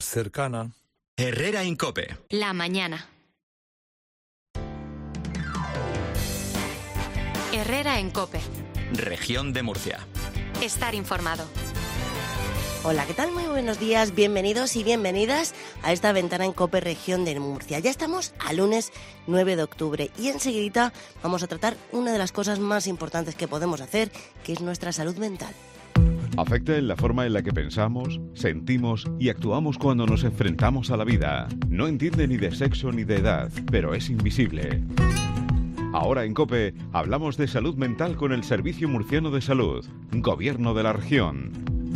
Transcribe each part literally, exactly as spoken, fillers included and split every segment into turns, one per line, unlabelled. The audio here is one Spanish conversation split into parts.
cercana.
Herrera en COPE.
La mañana. Herrera en COPE.
Región de Murcia.
Estar informado.
Hola, ¿qué tal? Muy buenos días, bienvenidos y bienvenidas a esta ventana en COPE Región de Murcia. Ya estamos a lunes nueve de octubre y enseguida vamos a tratar una de las cosas más importantes que podemos hacer, que es nuestra salud mental.
Afecta en la forma en la que pensamos, sentimos y actuamos cuando nos enfrentamos a la vida. No entiende ni de sexo ni de edad, pero es invisible. Ahora en COPE hablamos de salud mental con el Servicio Murciano de Salud, Gobierno de la Región.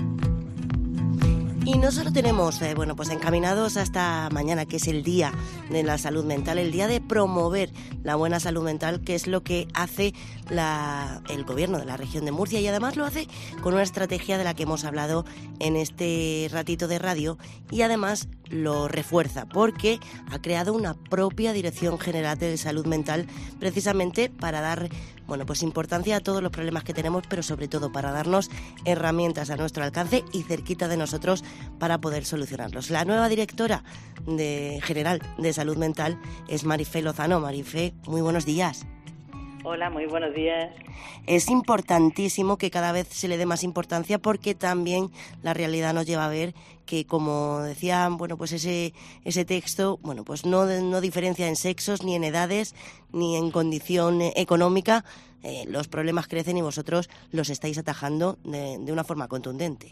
Y no solo tenemos, eh, bueno, pues encaminados hasta mañana, que es el Día de la Salud Mental, el día de promover la buena salud mental, que es lo que hace la, el Gobierno de la Región de Murcia, y además lo hace con una estrategia de la que hemos hablado en este ratito de radio, y además lo refuerza porque ha creado una propia Dirección General de Salud Mental, precisamente para dar, bueno, pues importancia a todos los problemas que tenemos, pero sobre todo para darnos herramientas a nuestro alcance y cerquita de nosotros para poder solucionarlos. La nueva directora de General de Salud Mental es Marifé Lozano. Marifé, muy buenos días.
Hola, muy buenos días.
Es importantísimo que cada vez se le dé más importancia, porque también la realidad nos lleva a ver que, como decía, bueno, pues ese ese texto, bueno, pues no, no diferencia en sexos, ni en edades, ni en condición económica. Eh, los problemas crecen y vosotros los estáis atajando de, de una forma contundente.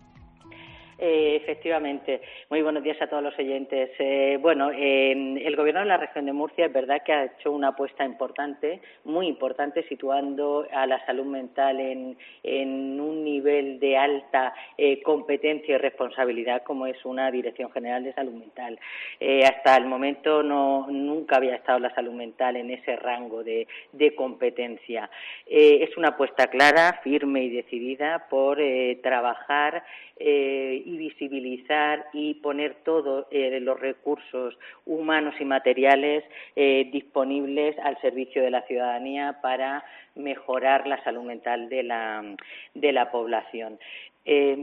Eh, efectivamente. Muy buenos días a todos los oyentes. Eh, bueno, eh, el Gobierno de la Región de Murcia es verdad que ha hecho una apuesta importante, muy importante, situando a la salud mental en, en un nivel de alta eh, competencia y responsabilidad, como es una Dirección General de Salud Mental. Eh, hasta el momento no nunca había estado la salud mental en ese rango de, de competencia. Eh, es una apuesta clara, firme y decidida por eh, trabajar eh, y visibilizar y poner todos eh, los recursos humanos y materiales eh, disponibles al servicio de la ciudadanía para mejorar la salud mental de la, de la población. Eh,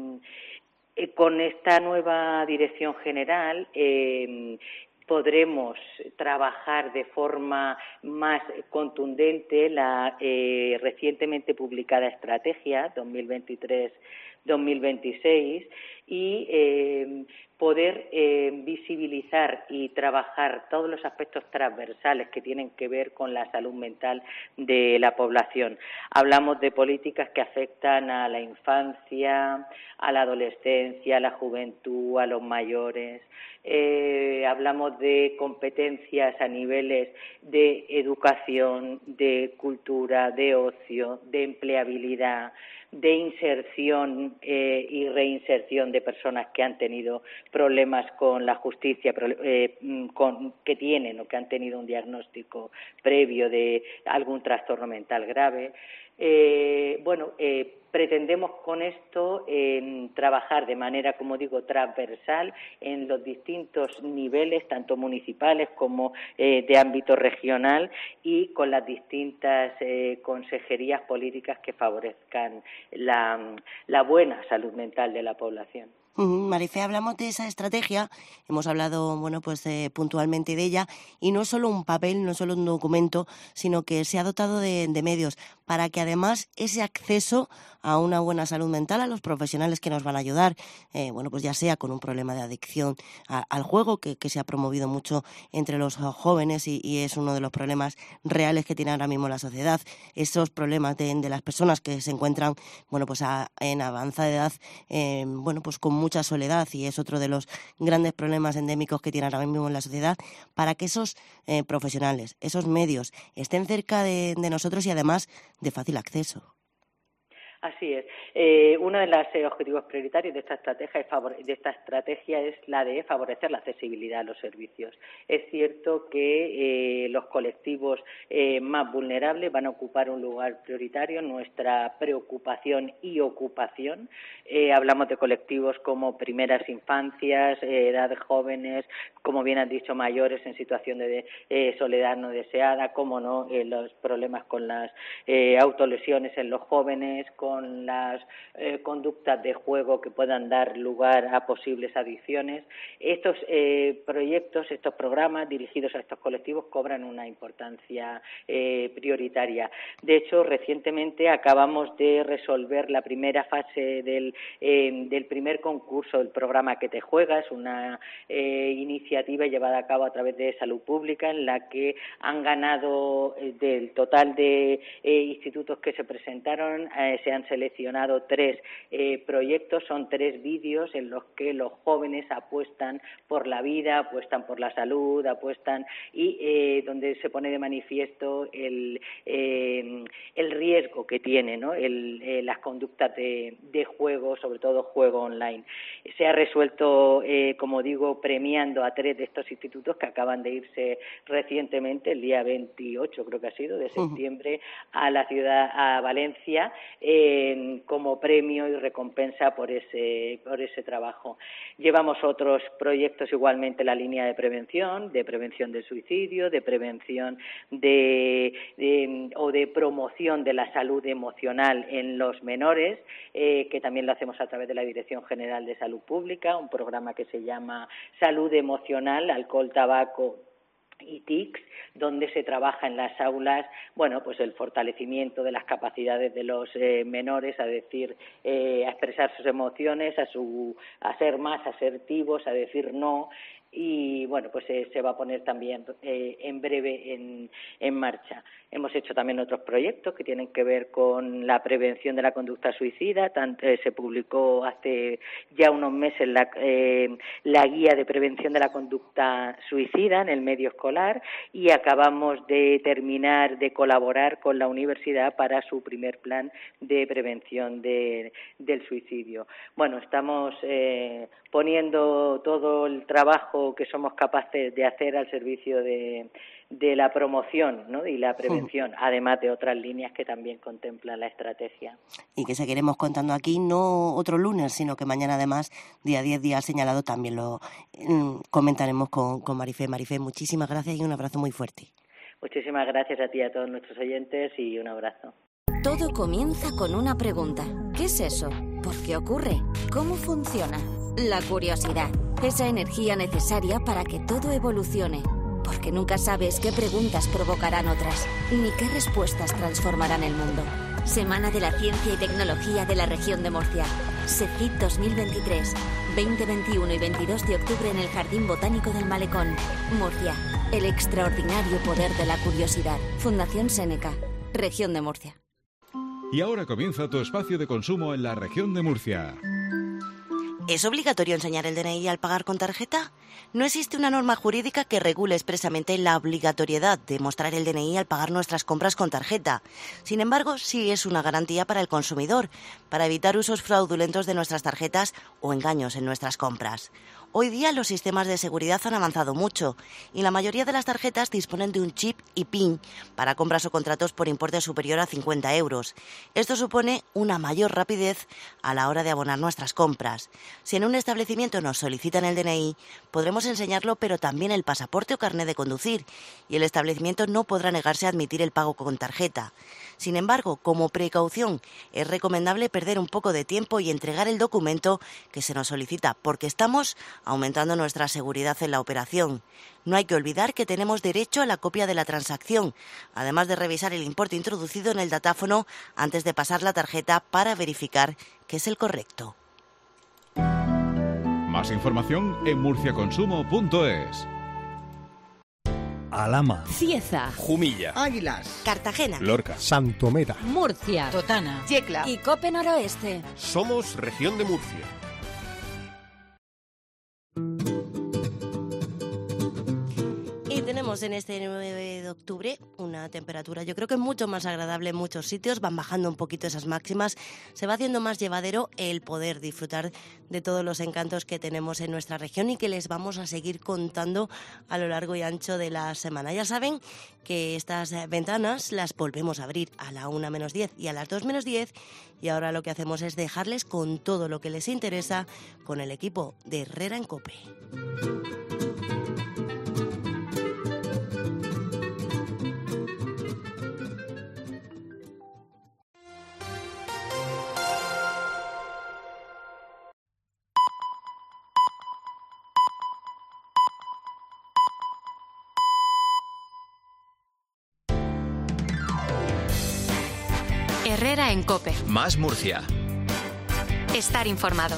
eh, con esta nueva Dirección General eh, podremos trabajar de forma más contundente la eh, recientemente publicada estrategia dos mil veintitrés dos mil veintiséis y eh, poder eh, visibilizar y trabajar todos los aspectos transversales que tienen que ver con la salud mental de la población. Hablamos de políticas que afectan a la infancia, a la adolescencia, a la juventud, a los mayores. Eh, hablamos de competencias a niveles de educación, de cultura, de ocio, de empleabilidad, de inserción eh, y reinserción de personas que han tenido problemas con la justicia, eh, con, que tienen o que han tenido un diagnóstico previo de algún trastorno mental grave. Eh, bueno, eh, pretendemos con esto eh, trabajar de manera, como digo, transversal en los distintos niveles, tanto municipales como eh, de ámbito regional, y con las distintas eh, consejerías políticas que favorezcan la, la buena salud mental de la población.
Marifé, hablamos de esa estrategia, hemos hablado, bueno, pues eh, puntualmente de ella, y no es solo un papel, no es solo un documento, sino que se ha dotado de, de medios para que además ese acceso a una buena salud mental, a los profesionales que nos van a ayudar, eh, bueno, pues ya sea con un problema de adicción a, al juego, que, que se ha promovido mucho entre los jóvenes y, y es uno de los problemas reales que tiene ahora mismo la sociedad, esos problemas de, de las personas que se encuentran, bueno, pues a, en avanzada edad, eh, bueno, pues con mucha soledad, y es otro de los grandes problemas endémicos que tiene ahora mismo en la sociedad, para que esos eh, profesionales, esos medios estén cerca de, de nosotros y además de fácil acceso.
Así es. Eh, uno de los eh, objetivos prioritarios de esta estrategia, es favore- de esta estrategia es la de favorecer la accesibilidad a los servicios. Es cierto que eh, los colectivos eh, más vulnerables van a ocupar un lugar prioritario en nuestra preocupación y ocupación. Eh, hablamos de colectivos como primeras infancias, eh, edades jóvenes, como bien has dicho, mayores en situación de eh, soledad no deseada, como no, eh, los problemas con las eh, autolesiones en los jóvenes, con con las eh, conductas de juego que puedan dar lugar a posibles adicciones. Estos eh, proyectos, estos programas dirigidos a estos colectivos cobran una importancia eh, prioritaria. De hecho, recientemente acabamos de resolver la primera fase del, eh, del primer concurso del programa Que te juegas, una eh, iniciativa llevada a cabo a través de Salud Pública, en la que han ganado eh, del total de eh, institutos que se presentaron, eh, se han seleccionado tres eh, proyectos, son tres vídeos en los que los jóvenes apuestan por la vida, apuestan por la salud, apuestan y eh, donde se pone de manifiesto el, eh, el riesgo que tiene, ¿no? el, eh, las conductas de, de juego, sobre todo juego online. Se ha resuelto, eh, como digo, premiando a tres de estos institutos que acaban de irse recientemente, el día veintiocho creo que ha sido, de septiembre, a la ciudad, a Valencia, eh, como premio y recompensa por ese, por ese trabajo. Llevamos otros proyectos igualmente en la línea de prevención, de prevención del suicidio, de prevención de, de o de promoción de la salud emocional en los menores, eh, que también lo hacemos a través de la Dirección General de Salud Pública, un programa que se llama Salud Emocional, Alcohol, Tabaco y T I Cs, donde se trabaja en las aulas, bueno, pues el fortalecimiento de las capacidades de los eh, menores, a decir, eh, a expresar sus emociones, a su, a ser más asertivos, a decir no. Y bueno, pues eh, se va a poner también eh, en breve en, en marcha. Hemos hecho también otros proyectos que tienen que ver con la prevención de la conducta suicida. Tanto, eh, se publicó hace ya unos meses la, eh, la guía de prevención de la conducta suicida en el medio escolar y acabamos de terminar de colaborar con la universidad para su primer plan de prevención de, del suicidio. Bueno, estamos eh, poniendo todo el trabajo que somos capaces de hacer al servicio de, de la promoción, ¿no? y la prevención, además de otras líneas que también contemplan la estrategia.
Y que seguiremos contando aquí, no otro lunes, sino que mañana además, día diez, día señalado, también lo mm, comentaremos con, con Marifé. Marifé, muchísimas gracias y un abrazo muy fuerte.
Muchísimas gracias a ti y a todos nuestros oyentes y un abrazo.
Todo comienza con una pregunta. ¿Qué es eso? ¿Por qué ocurre? ¿Cómo funciona? La curiosidad. Esa energía necesaria para que todo evolucione. Porque nunca sabes qué preguntas provocarán otras, ni qué respuestas transformarán el mundo. Semana de la Ciencia y Tecnología de la Región de Murcia. SECIT dos mil veintitrés. veinte, veintiuno y veintidós de octubre en el Jardín Botánico del Malecón. Murcia. El extraordinario poder de la curiosidad. Fundación Séneca. Región de Murcia.
Y ahora comienza tu espacio de consumo en la Región de Murcia.
¿Es obligatorio enseñar el D N I al pagar con tarjeta? No existe una norma jurídica que regule expresamente la obligatoriedad de mostrar el D N I al pagar nuestras compras con tarjeta. Sin embargo, sí es una garantía para el consumidor, para evitar usos fraudulentos de nuestras tarjetas o engaños en nuestras compras. Hoy día los sistemas de seguridad han avanzado mucho y la mayoría de las tarjetas disponen de un chip y PIN para compras o contratos por importe superior a cincuenta euros. Esto supone una mayor rapidez a la hora de abonar nuestras compras. Si en un establecimiento nos solicitan el D N I, podremos enseñarlo, pero también el pasaporte o carnet de conducir, y el establecimiento no podrá negarse a admitir el pago con tarjeta. Sin embargo, como precaución, es recomendable perder un poco de tiempo y entregar el documento que se nos solicita, porque estamos aumentando nuestra seguridad en la operación. No hay que olvidar que tenemos derecho a la copia de la transacción, además de revisar el importe introducido en el datáfono antes de pasar la tarjeta para verificar que es el correcto.
Más información en murcia consumo punto es.
Alhama,
Cieza,
Jumilla,
Águilas,
Cartagena,
Lorca, Santomera,
Murcia,
Totana,
Yecla
y Cope Noroeste.
Somos Región de Murcia.
Y tenemos en este nueve de octubre una temperatura, yo creo que mucho más agradable en muchos sitios, van bajando un poquito esas máximas, se va haciendo más llevadero el poder disfrutar de todos los encantos que tenemos en nuestra región y que les vamos a seguir contando a lo largo y ancho de la semana. Ya saben que estas ventanas las volvemos a abrir a la una menos diez y a las dos menos diez, y ahora lo que hacemos es dejarles con todo lo que les interesa con el equipo de Herrera en Cope.
Herrera en COPE.
Más Murcia.
Estar informado.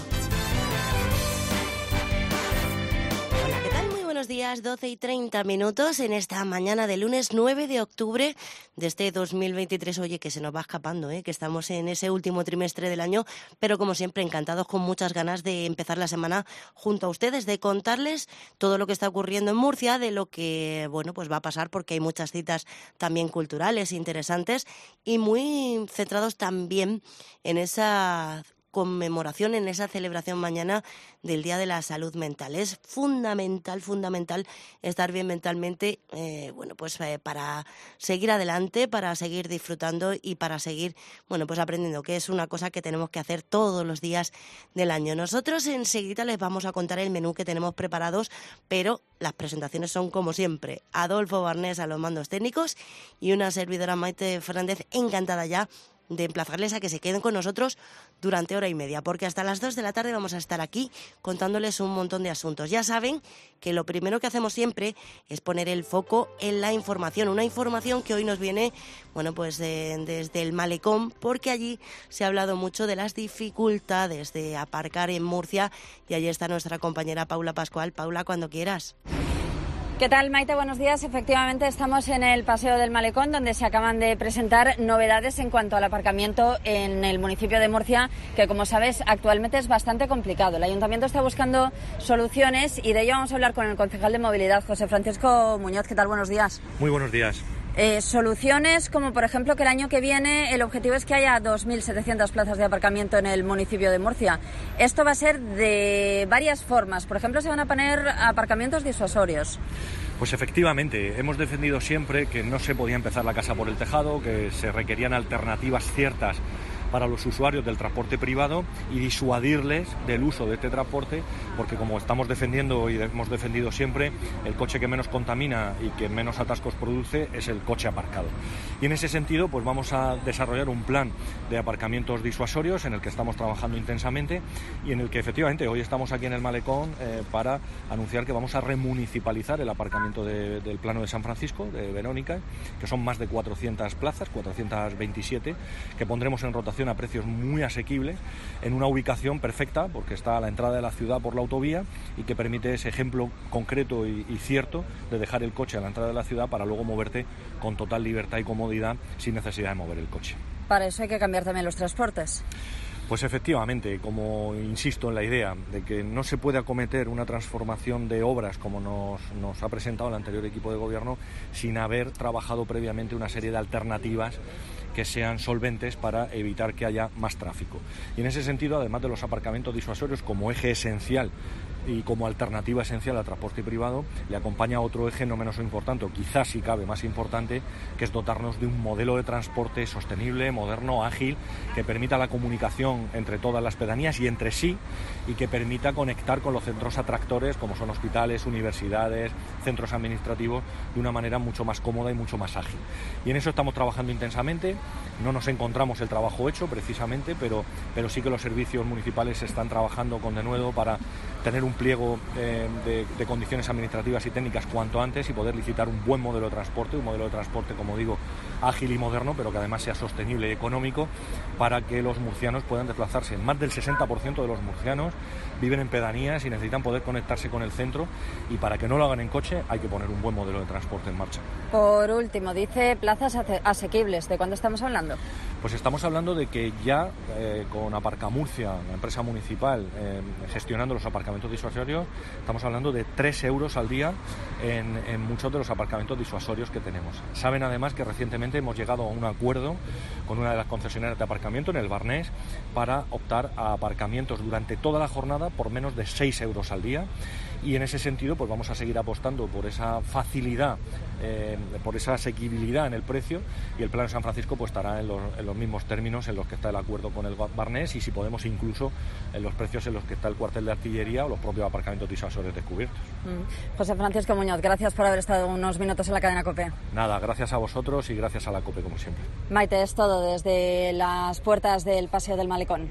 Hola, ¿qué tal? Muy buenos días, doce y treinta minutos en esta mañana de lunes nueve de octubre de este dos mil veintitrés. Oye, que se nos va escapando, ¿eh? Que estamos en ese último trimestre del año, pero como siempre encantados, con muchas ganas de empezar la semana junto a ustedes, de contarles todo lo que está ocurriendo en Murcia, de lo que, bueno, pues va a pasar, porque hay muchas citas también culturales interesantes y muy centrados también en esa conmemoración, en esa celebración mañana del Día de la Salud Mental. Es fundamental, fundamental estar bien mentalmente, eh, bueno, pues eh, para seguir adelante, para seguir disfrutando y para seguir, bueno, pues aprendiendo, que es una cosa que tenemos que hacer todos los días del año. Nosotros enseguida les vamos a contar el menú que tenemos preparados, pero las presentaciones son como siempre. Adolfo Barnés a los mandos técnicos y una servidora, Maite Fernández, encantada ya de emplazarles a que se queden con nosotros durante hora y media, porque hasta las dos de la tarde vamos a estar aquí contándoles un montón de asuntos. Ya saben que lo primero que hacemos siempre es poner el foco en la información, una información que hoy nos viene, bueno, pues de, desde el Malecón, porque allí se ha hablado mucho de las dificultades de aparcar en Murcia y allí está nuestra compañera Paula Pascual. Paula, cuando quieras.
¿Qué tal, Maite? Buenos días. Efectivamente, estamos en el Paseo del Malecón, donde se acaban de presentar novedades en cuanto al aparcamiento en el municipio de Murcia, que, como sabes, actualmente es bastante complicado. El Ayuntamiento está buscando soluciones y de ello vamos a hablar con el concejal de Movilidad, José Francisco Muñoz. ¿Qué tal? Buenos días.
Muy buenos días.
Eh, soluciones como, por ejemplo, que el año que viene el objetivo es que haya dos mil setecientas plazas de aparcamiento en el municipio de Murcia. Esto va a ser de varias formas. Por ejemplo, se van a poner aparcamientos disuasorios.
Pues efectivamente, hemos defendido siempre que no se podía empezar la casa por el tejado, que se requerían alternativas ciertas para los usuarios del transporte privado y disuadirles del uso de este transporte, porque como estamos defendiendo y hemos defendido siempre, el coche que menos contamina y que menos atascos produce es el coche aparcado. Y en ese sentido, pues vamos a desarrollar un plan de aparcamientos disuasorios en el que estamos trabajando intensamente y en el que efectivamente hoy estamos aquí en el Malecón eh, para anunciar que vamos a remunicipalizar el aparcamiento de, del Plano de San Francisco, de Verónica, que son más de cuatrocientas plazas, cuatrocientas veintisiete, que pondremos en rotación a precios muy asequibles, en una ubicación perfecta, porque está a la entrada de la ciudad por la autovía y que permite ese ejemplo concreto y, y cierto de dejar el coche a la entrada de la ciudad para luego moverte con total libertad y comodidad sin necesidad de mover el coche.
Para eso hay que cambiar también los transportes.
Pues efectivamente, como insisto en la idea de que no se puede acometer una transformación de obras como nos, nos ha presentado el anterior equipo de gobierno sin haber trabajado previamente una serie de alternativas que sean solventes para evitar que haya más tráfico. Y en ese sentido, además de los aparcamientos disuasorios como eje esencial y como alternativa esencial al transporte privado, le acompaña otro eje no menos importante, o quizás si cabe más importante, que es dotarnos de un modelo de transporte sostenible, moderno, ágil, que permita la comunicación entre todas las pedanías y entre sí, y que permita conectar con los centros atractores como son hospitales, universidades, centros administrativos, de una manera mucho más cómoda y mucho más ágil. Y en eso estamos trabajando intensamente. No nos encontramos el trabajo hecho precisamente, pero, pero sí que los servicios municipales están trabajando con denuedo para tener un pliego eh, de, de condiciones administrativas y técnicas cuanto antes y poder licitar un buen modelo de transporte, un modelo de transporte, como digo, ágil y moderno, pero que además sea sostenible y económico para que los murcianos puedan desplazarse. Más del sesenta por ciento de los murcianos viven en pedanías y necesitan poder conectarse con el centro, y para que no lo hagan en coche hay que poner un buen modelo de transporte en marcha.
Por último, dice plazas asequibles. ¿De cuándo estamos hablando?
Pues estamos hablando de que ya eh, con Aparcamurcia, la empresa municipal, eh, gestionando los aparcamientos disuasorios, estamos hablando de tres euros al día en, en muchos de los aparcamientos disuasorios que tenemos. Saben además que recientemente hemos llegado a un acuerdo con una de las concesionarias de aparcamiento en el Barnés para optar a aparcamientos durante toda la jornada por menos de seis euros al día, y en ese sentido pues vamos a seguir apostando por esa facilidad, eh, por esa asequibilidad en el precio, y el Plan de San Francisco pues estará en los, en los mismos términos en los que está el acuerdo con el Barnés, y si podemos incluso en los precios en los que está el cuartel de artillería o los propios aparcamientos disuasorios descubiertos.
Mm. José Francisco Muñoz, gracias por haber estado unos minutos en la cadena COPE.
Nada, gracias a vosotros y gracias a la COPE como siempre.
Maite, es todo desde las puertas del Paseo del Malecón.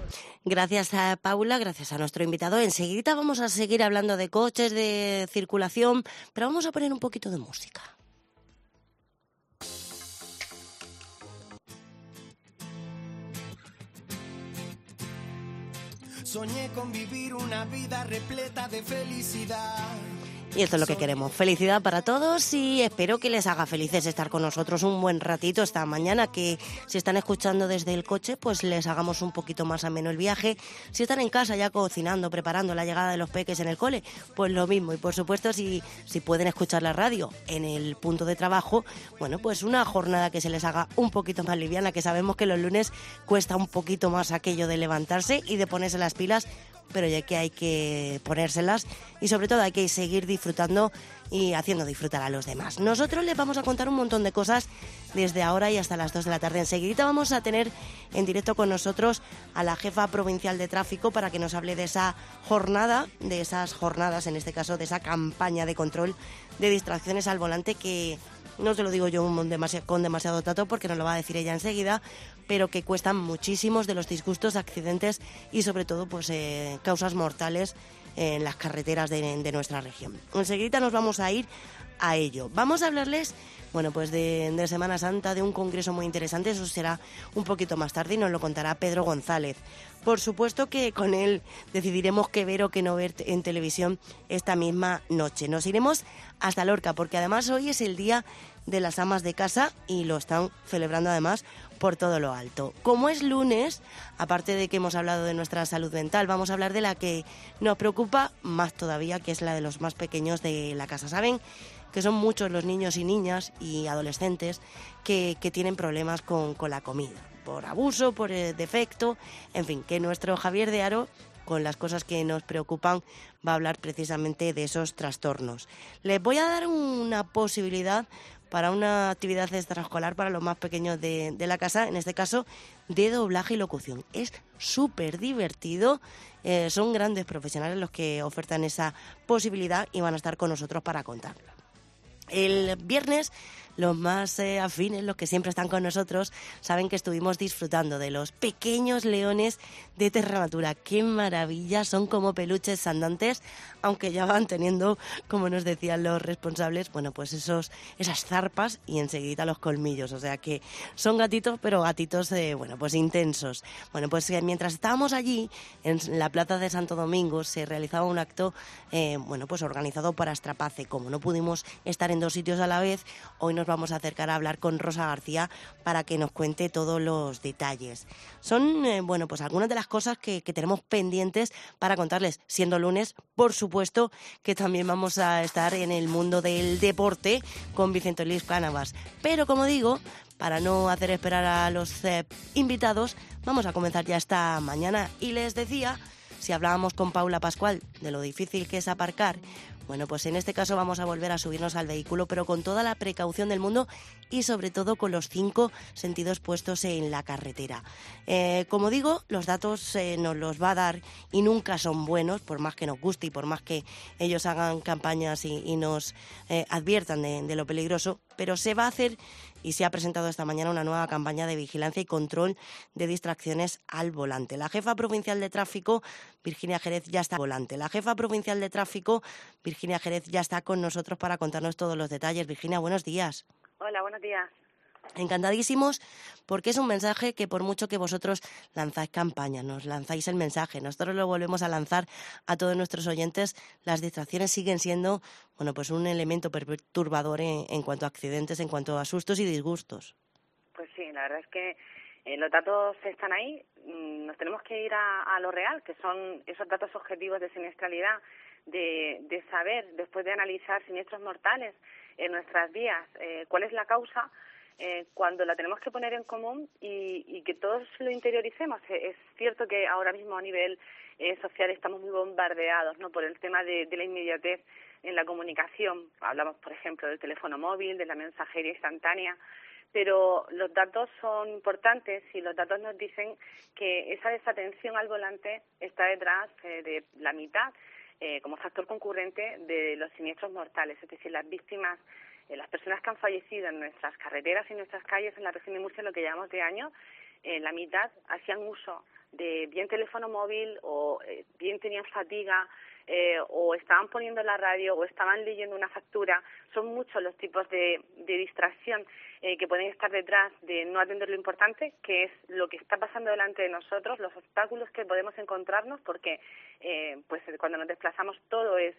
Gracias a Paula, gracias a nuestro invitado. Enseguida vamos a seguir hablando de coches, de circulación, pero vamos a poner un poquito de música.
Soñé con vivir una vida repleta de felicidad.
Y esto es lo que queremos, felicidad para todos y espero que les haga felices estar con nosotros un buen ratito esta mañana, que si están escuchando desde el coche, pues les hagamos un poquito más ameno el viaje. Si están en casa ya cocinando, preparando la llegada de los peques en el cole, pues lo mismo. Y por supuesto, si, si pueden escuchar la radio en el punto de trabajo, bueno, pues una jornada que se les haga un poquito más liviana, que sabemos que los lunes cuesta un poquito más aquello de levantarse y de ponerse las pilas, pero ya que hay que ponérselas y sobre todo hay que seguir disfrutando y haciendo disfrutar a los demás. Nosotros les vamos a contar un montón de cosas desde ahora y hasta las dos de la tarde. Enseguida vamos a tener en directo con nosotros a la jefa provincial de tráfico para que nos hable de esa jornada, de esas jornadas, en este caso de esa campaña de control de distracciones al volante, que no se lo digo yo con demasiado tato porque nos lo va a decir ella enseguida, pero que cuestan muchísimos de los disgustos, accidentes y sobre todo pues eh, causas mortales en las carreteras de, de nuestra región. Enseguida nos vamos a ir a ello. Vamos a hablarles, bueno, pues de, de Semana Santa, de un congreso muy interesante. Eso será un poquito más tarde y nos lo contará Pedro González. Por supuesto que con él decidiremos qué ver o qué no ver en televisión esta misma noche. Nos iremos hasta Lorca porque además hoy es el día de las amas de casa y lo están celebrando además por todo lo alto. Como es lunes, aparte de que hemos hablado de nuestra salud mental, vamos a hablar de la que nos preocupa más todavía, que es la de los más pequeños de la casa. Saben que son muchos los niños y niñas y adolescentes que, que tienen problemas con, con la comida, por abuso, por eh, defecto, en fin, que nuestro Javier de Haro, con las cosas que nos preocupan, va a hablar precisamente de esos trastornos. Les voy a dar una posibilidad para una actividad extraescolar para los más pequeños de, de la casa, en este caso de doblaje y locución. Es súper divertido, eh, son grandes profesionales los que ofertan esa posibilidad y van a estar con nosotros para contarlo. El viernes, los más eh, afines, los que siempre están con nosotros, saben que estuvimos disfrutando de los pequeños leones de Terranatura. ¡Qué maravilla! Son como peluches andantes, aunque ya van teniendo, como nos decían los responsables, bueno, pues esos esas zarpas y enseguida los colmillos. O sea que son gatitos, pero gatitos, eh, bueno, pues intensos. Bueno, pues eh, mientras estábamos allí, en la plaza de Santo Domingo, se realizaba un acto, eh, bueno, pues organizado por Astrapace. Como no pudimos estar en dos sitios a la vez, hoy nos vamos a acercar a hablar con Rosa García para que nos cuente todos los detalles. Son, eh, bueno, pues algunas de las cosas que, que tenemos pendientes para contarles, siendo lunes, por supuesto que también vamos a estar en el mundo del deporte con Vicente Luis Cánovas. Pero como digo, para no hacer esperar a los eh, invitados, vamos a comenzar ya esta mañana. Y les decía, si hablábamos con Paula Pascual de lo difícil que es aparcar, bueno, pues en este caso vamos a volver a subirnos al vehículo, pero con toda la precaución del mundo y sobre todo con los cinco sentidos puestos en la carretera. Eh, como digo, los datos eh, nos los va a dar y nunca son buenos, por más que nos guste y por más que ellos hagan campañas y, y nos eh, adviertan de, de lo peligroso, pero se va a hacer y se ha presentado esta mañana una nueva campaña de vigilancia y control de distracciones al volante. La jefa provincial de tráfico, Virginia Jerez, ya está al volante. La jefa provincial de tráfico, Virginia Jerez, ya está con nosotros para contarnos todos los detalles. Virginia, buenos días.
Hola, buenos días.
Encantadísimos, porque es un mensaje que por mucho que vosotros lanzáis campañas, nos lanzáis el mensaje, nosotros lo volvemos a lanzar a todos nuestros oyentes, las distracciones siguen siendo, bueno, pues un elemento perturbador en, en cuanto a accidentes, en cuanto a sustos y disgustos.
Pues sí, la verdad es que eh, los datos están ahí, nos tenemos que ir a, a lo real, que son esos datos objetivos de siniestralidad, de, de saber, después de analizar siniestros mortales en nuestras vías, eh, cuál es la causa. Eh, cuando la tenemos que poner en común y, y que todos lo interioricemos. Es cierto que ahora mismo a nivel eh, social estamos muy bombardeados, ¿no?, por el tema de, de la inmediatez en la comunicación. Hablamos, por ejemplo, del teléfono móvil, de la mensajería instantánea, pero los datos son importantes y los datos nos dicen que esa desatención al volante está detrás eh, de la mitad eh, como factor concurrente de los siniestros mortales, es decir, las víctimas, las personas que han fallecido en nuestras carreteras y en nuestras calles en la región de Murcia, lo que llevamos de año, eh, la mitad hacían uso de bien teléfono móvil o eh, bien tenían fatiga eh, o estaban poniendo la radio o estaban leyendo una factura. Son muchos los tipos de, de distracción eh, que pueden estar detrás de no atender lo importante, que es lo que está pasando delante de nosotros, los obstáculos que podemos encontrarnos, porque eh, pues cuando nos desplazamos todo es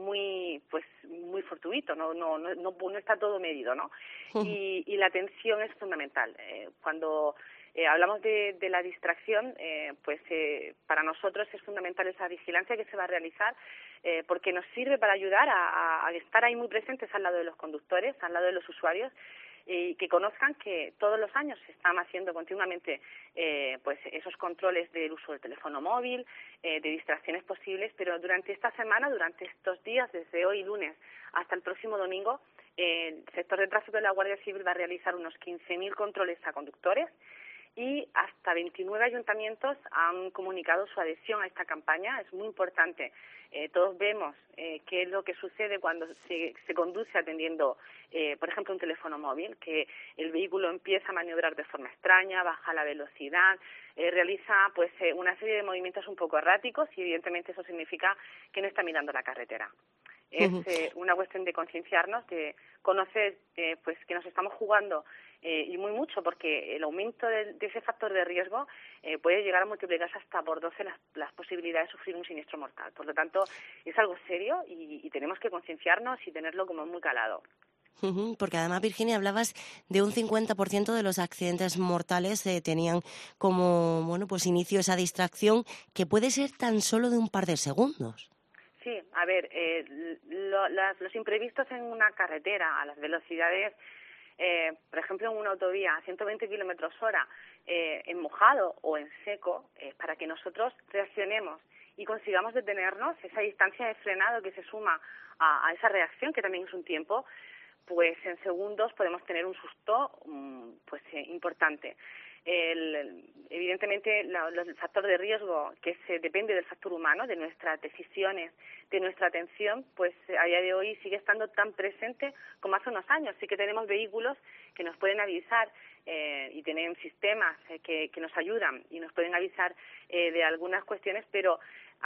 muy pues muy fortuito, no no no, no, no está todo medido, ¿no? Y, y la atención es fundamental. Eh, cuando Eh, hablamos de, de la distracción, eh, pues eh, para nosotros es fundamental esa vigilancia que se va a realizar, eh, porque nos sirve para ayudar a, a, a estar ahí muy presentes al lado de los conductores, al lado de los usuarios, y que conozcan que todos los años se están haciendo continuamente eh, pues esos controles del uso del teléfono móvil, eh, de distracciones posibles, pero durante esta semana, durante estos días, desde hoy lunes hasta el próximo domingo, eh, el sector de tráfico de la Guardia Civil va a realizar unos quince mil controles a conductores, y hasta veintinueve ayuntamientos han comunicado su adhesión a esta campaña. Es muy importante. Eh, todos vemos eh, qué es lo que sucede cuando se, se conduce atendiendo, eh, por ejemplo, un teléfono móvil, que el vehículo empieza a maniobrar de forma extraña, baja la velocidad, eh, realiza pues eh, una serie de movimientos un poco erráticos y evidentemente eso significa que no está mirando la carretera. Es eh, una cuestión de concienciarnos, de conocer eh, pues que nos estamos jugando eh, y muy mucho, porque el aumento de, de ese factor de riesgo eh, puede llegar a multiplicarse hasta por doce las, las posibilidades de sufrir un siniestro mortal. Por lo tanto, es algo serio y, y tenemos que concienciarnos y tenerlo como muy calado.
Uh-huh, porque además, Virginia, hablabas de un cincuenta por ciento de los accidentes mortales eh, tenían como bueno pues inicio esa distracción, que puede ser tan solo de un par de segundos.
Sí, a ver, eh, lo, las, los imprevistos en una carretera a las velocidades, eh, por ejemplo, en una autovía a ciento veinte kilómetros hora, eh, en mojado o en seco, eh, para que nosotros reaccionemos y consigamos detenernos, esa distancia de frenado que se suma a, a esa reacción, que también es un tiempo, pues en segundos podemos tener un susto um, pues eh, importante. El, evidentemente la, el factor de riesgo que se depende del factor humano, de nuestras decisiones, de nuestra atención, pues a día de hoy sigue estando tan presente como hace unos años. Sí que tenemos vehículos que nos pueden avisar eh, y tienen sistemas eh, que, que nos ayudan y nos pueden avisar eh, de algunas cuestiones, pero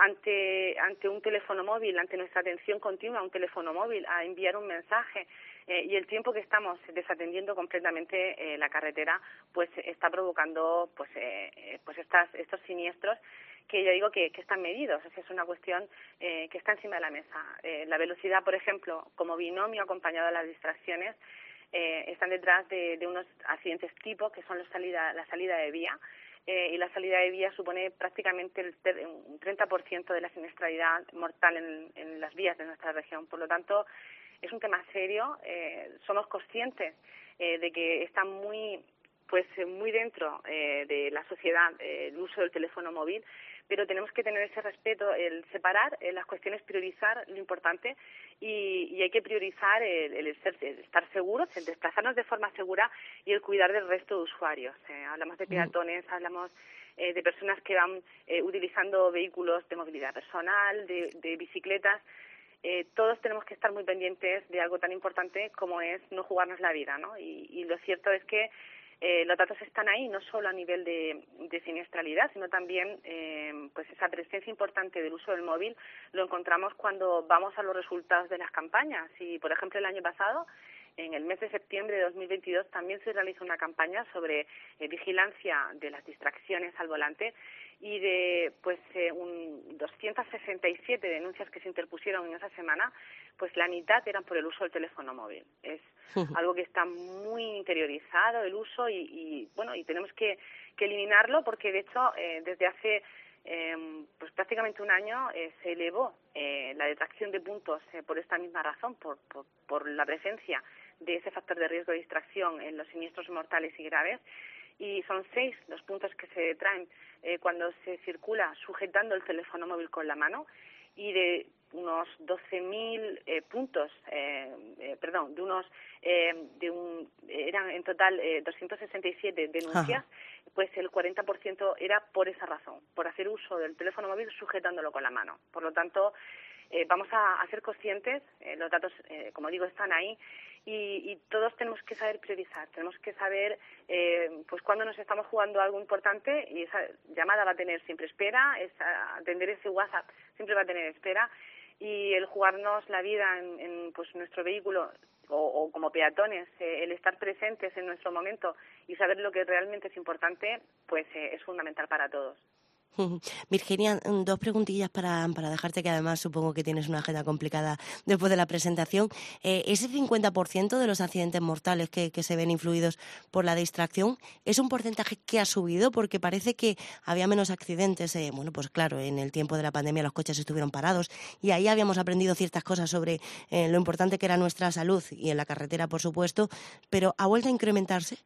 ante ante un teléfono móvil, ante nuestra atención continua a un teléfono móvil, a enviar un mensaje, eh, y el tiempo que estamos desatendiendo completamente eh, la carretera, pues está provocando pues eh, pues estas estos siniestros que ya digo que, que están medidos. O sea, es una cuestión eh, que está encima de la mesa. Eh, la velocidad, por ejemplo, como binomio acompañado de las distracciones, eh, están detrás de, de unos accidentes tipo que son la salida, la salida de vía. Eh, y la salida de vía supone prácticamente el ter- un treinta por ciento de la siniestralidad mortal en, en las vías de nuestra región. Por lo tanto, es un tema serio. Eh, somos conscientes eh, de que está muy pues muy dentro eh, de la sociedad eh, el uso del teléfono móvil, pero tenemos que tener ese respeto, el separar eh, las cuestiones, priorizar lo importante y, y hay que priorizar el, el, ser, el estar seguros, el desplazarnos de forma segura y el cuidar del resto de usuarios. Eh, hablamos de peatones, hablamos eh, de personas que van eh, utilizando vehículos de movilidad personal, de, de bicicletas. Eh, todos tenemos que estar muy pendientes de algo tan importante como es no jugarnos la vida, ¿no? Y, y lo cierto es que Eh, los datos están ahí, no solo a nivel de, de siniestralidad, sino también eh, pues esa presencia importante del uso del móvil lo encontramos cuando vamos a los resultados de las campañas. Y, por ejemplo, el año pasado, en el mes de septiembre de dos mil veintidós, también se realizó una campaña sobre eh, vigilancia de las distracciones al volante y de pues eh, un doscientas sesenta y siete denuncias que se interpusieron en esa semana, pues la mitad eran por el uso del teléfono móvil. Es algo que está muy interiorizado el uso y, y bueno, y tenemos que, que eliminarlo porque de hecho eh, desde hace eh, pues prácticamente un año eh, se elevó eh, la detracción de puntos eh, por esta misma razón, por, por, por la presencia de ese factor de riesgo de distracción en los siniestros mortales y graves. Y son seis los puntos que se detraen eh, cuando se circula sujetando el teléfono móvil con la mano, y de unos doce mil eh, puntos, eh, eh, perdón, de unos, eh, de un, eran en total eh, doscientas sesenta y siete denuncias, Ajá. Pues el cuarenta por ciento era por esa razón, por hacer uso del teléfono móvil sujetándolo con la mano. Por lo tanto, eh, vamos a, a ser conscientes, eh, los datos, eh, como digo, están ahí, y, y todos tenemos que saber priorizar, tenemos que saber eh, pues cuándo nos estamos jugando algo importante, y esa llamada va a tener siempre espera, esa, atender ese WhatsApp siempre va a tener espera, y el jugarnos la vida en, en pues nuestro vehículo o, o como peatones, eh, el estar presentes en nuestro momento y saber lo que realmente es importante, pues eh, es fundamental para todos.
Virginia, dos preguntillas para, para dejarte, que además supongo que tienes una agenda complicada después de la presentación. Eh, ese cincuenta por ciento de los accidentes mortales que, que se ven influidos por la distracción, ¿es un porcentaje que ha subido? Porque parece que había menos accidentes. Eh, bueno, pues claro, en el tiempo de la pandemia los coches estuvieron parados y ahí habíamos aprendido ciertas cosas sobre eh, lo importante que era nuestra salud y en la carretera, por supuesto, pero ¿ha vuelto a incrementarse?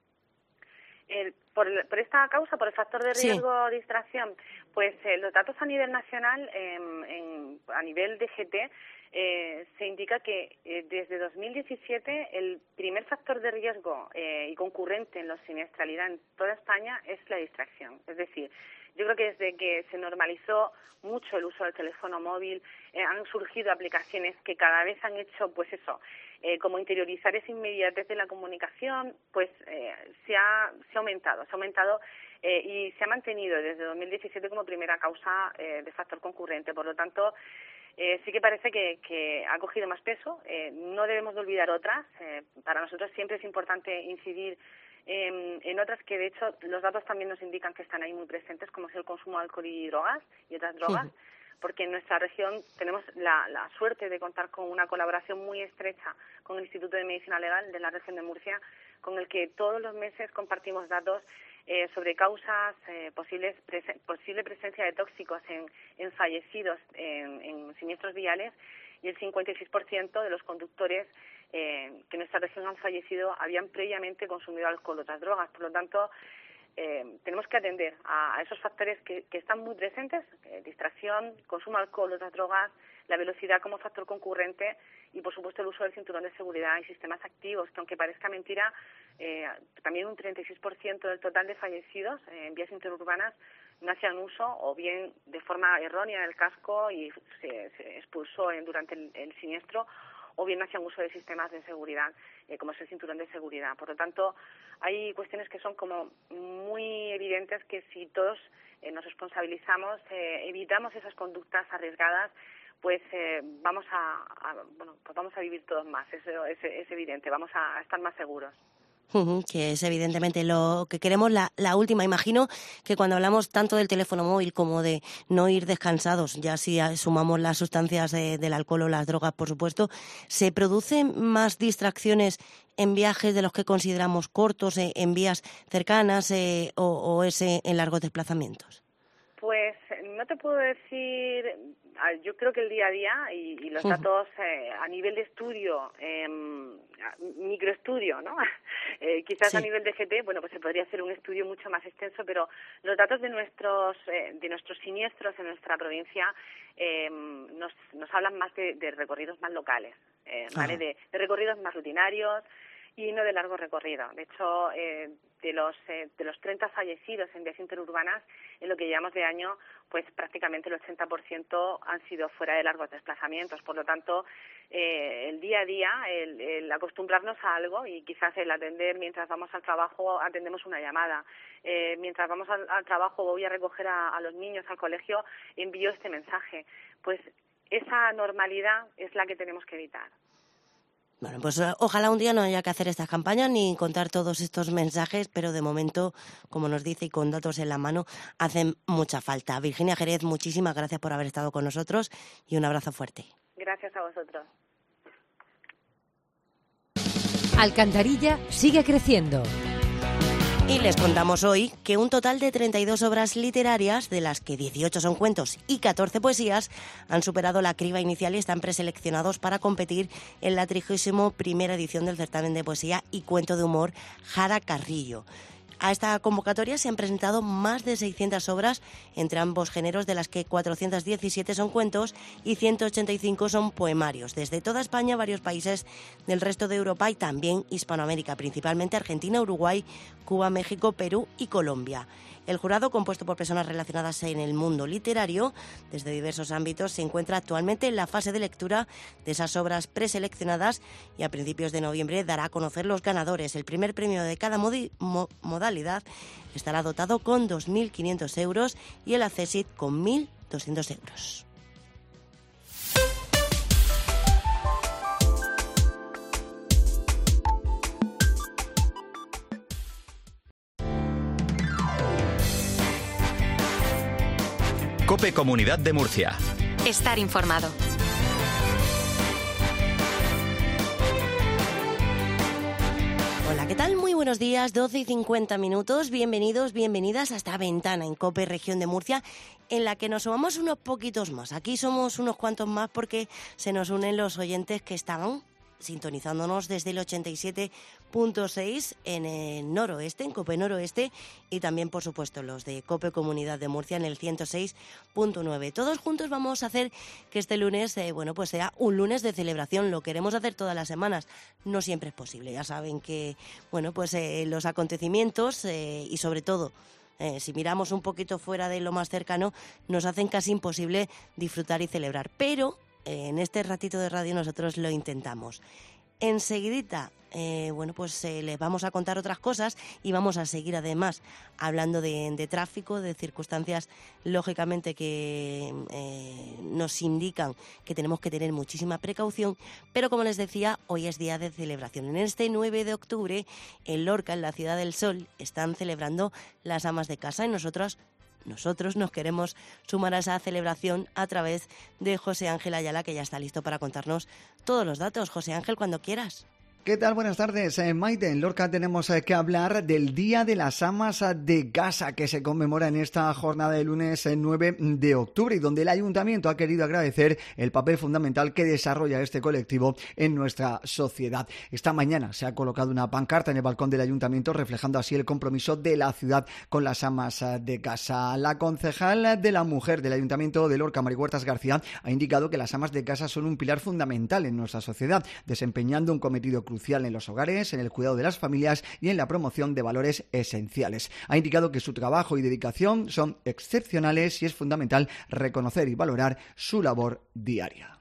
El, por, por esta causa, por el factor de riesgo sí. distracción, pues eh, los datos a nivel nacional, eh, en, a nivel de G T, eh, se indica que eh, desde dos mil diecisiete el primer factor de riesgo eh, y concurrente en la siniestralidad en toda España es la distracción. Es decir, yo creo que desde que se normalizó mucho el uso del teléfono móvil, eh, han surgido aplicaciones que cada vez han hecho, pues eso, eh, como interiorizar esa inmediatez de la comunicación, pues eh, se ha se ha aumentado, se ha aumentado eh, y se ha mantenido desde dos mil diecisiete como primera causa eh, de factor concurrente. Por lo tanto, eh, sí que parece que, que ha cogido más peso. Eh, no debemos de olvidar otras. Eh, para nosotros siempre es importante incidir En, en otras que, de hecho, los datos también nos indican que están ahí muy presentes, como es el consumo de alcohol y drogas y otras drogas, sí. porque en nuestra región tenemos la, la suerte de contar con una colaboración muy estrecha con el Instituto de Medicina Legal de la región de Murcia, con el que todos los meses compartimos datos eh, sobre causas, eh, posibles presen- posible presencia de tóxicos en, en fallecidos en, en siniestros viales, y el cincuenta y seis por ciento de los conductores eh, que en nuestra región han fallecido habían previamente consumido alcohol o otras drogas. Por lo tanto, eh, tenemos que atender a, a esos factores que, que están muy presentes, eh, distracción, consumo de alcohol o otras drogas, la velocidad como factor concurrente y, por supuesto, el uso del cinturón de seguridad y sistemas activos, que aunque parezca mentira, eh, también un treinta y seis por ciento del total de fallecidos eh, en vías interurbanas no hacían uso o bien de forma errónea del casco y se, se expulsó en, durante el, el siniestro, o bien hacían uso de sistemas de seguridad, eh, como es el cinturón de seguridad. Por lo tanto, hay cuestiones que son como muy evidentes que si todos eh, nos responsabilizamos, eh, evitamos esas conductas arriesgadas, pues eh, vamos a, a bueno pues vamos a vivir todos más. Eso es, es evidente, vamos a, a estar más seguros.
Uh-huh, que es evidentemente lo que queremos. La, la última, imagino que cuando hablamos tanto del teléfono móvil como de no ir descansados, ya si sumamos las sustancias de, del alcohol o las drogas, por supuesto, ¿se producen más distracciones en viajes de los que consideramos cortos, eh, en vías cercanas eh, o, o ese en largos desplazamientos?
Pues no te puedo decir, yo creo que el día a día y, y los datos eh, a nivel de estudio, eh, microestudio, ¿no? eh, quizás sí. A nivel de G T, bueno, pues se podría hacer un estudio mucho más extenso, pero los datos de nuestros eh, de nuestros siniestros en nuestra provincia eh, nos, nos hablan más de, de recorridos más locales, eh, ¿vale? De, de recorridos más rutinarios y no de largo recorrido. De hecho, eh, de los eh, de los treinta fallecidos en vías interurbanas, en lo que llevamos de año, pues prácticamente el ochenta por ciento han sido fuera de largos desplazamientos. Por lo tanto, eh, el día a día, el, el acostumbrarnos a algo y quizás el atender mientras vamos al trabajo, atendemos una llamada. Eh, mientras vamos al, al trabajo, voy a recoger a, a los niños al colegio, envío este mensaje. Pues esa normalidad es la que tenemos que evitar.
Bueno, pues ojalá un día no haya que hacer estas campañas ni contar todos estos mensajes, pero de momento, como nos dice y con datos en la mano, hacen mucha falta. Virginia Jerez, muchísimas gracias por haber estado con nosotros y un abrazo fuerte.
Gracias a vosotros.
Alcantarilla sigue creciendo.
Y les contamos hoy que un total de treinta y dos obras literarias, de las que dieciocho son cuentos y catorce poesías, han superado la criba inicial y están preseleccionados para competir en la trigésima primera edición del certamen de poesía y cuento de humor Jara Carrillo. A esta convocatoria se han presentado más de seiscientas obras entre ambos géneros, de las que cuatrocientos diecisiete son cuentos y ciento ochenta y cinco son poemarios. Desde toda España, varios países del resto de Europa y también Hispanoamérica, principalmente Argentina, Uruguay, Cuba, México, Perú y Colombia. El jurado, compuesto por personas relacionadas en el mundo literario desde diversos ámbitos, se encuentra actualmente en la fase de lectura de esas obras preseleccionadas y a principios de noviembre dará a conocer los ganadores. El primer premio de cada modi- mo- modalidad estará dotado con dos mil quinientos euros y el Accessit con mil doscientos euros.
COPE Comunidad de Murcia.
Estar informado.
Hola, ¿qué tal? Muy buenos días, doce y cincuenta minutos. Bienvenidos, bienvenidas a esta ventana en COPE Región de Murcia, en la que nos sumamos unos poquitos más. Aquí somos unos cuantos más porque se nos unen los oyentes que estaban sintonizándonos desde el ochenta y siete punto seis en el noroeste, en COPE Noroeste, y también, por supuesto, los de COPE Comunidad de Murcia en el ciento seis punto nueve. Todos juntos vamos a hacer que este lunes, eh, bueno, pues sea un lunes de celebración. Lo queremos hacer todas las semanas. No siempre es posible. Ya saben que, bueno, pues eh, los acontecimientos eh, y sobre todo, Eh, si miramos un poquito fuera de lo más cercano, nos hacen casi imposible disfrutar y celebrar. Pero eh, en este ratito de radio nosotros lo intentamos. Enseguidita, eh, bueno, pues eh, les vamos a contar otras cosas y vamos a seguir además hablando de, de tráfico, de circunstancias lógicamente que eh, nos indican que tenemos que tener muchísima precaución, pero como les decía, hoy es día de celebración. En este nueve de octubre, en Lorca, en la Ciudad del Sol, están celebrando las amas de casa y nosotros Nosotros nos queremos sumar a esa celebración a través de José Ángel Ayala, que ya está listo para contarnos todos los datos. José Ángel, cuando quieras.
¿Qué tal? Buenas tardes, eh, Maite. En Lorca tenemos eh, que hablar del Día de las Amas de Casa, que se conmemora en esta jornada de lunes eh, nueve de octubre, y donde el Ayuntamiento ha querido agradecer el papel fundamental que desarrolla este colectivo en nuestra sociedad. Esta mañana se ha colocado una pancarta en el balcón del Ayuntamiento, reflejando así el compromiso de la ciudad con las amas eh, de casa. La concejal de la Mujer del Ayuntamiento de Lorca, Mari Huertas García, ha indicado que las amas de casa son un pilar fundamental en nuestra sociedad, desempeñando un cometido crucial crucial en los hogares, en el cuidado de las familias y en la promoción de valores esenciales. Ha indicado que su trabajo y dedicación son excepcionales y es fundamental reconocer y valorar su labor diaria.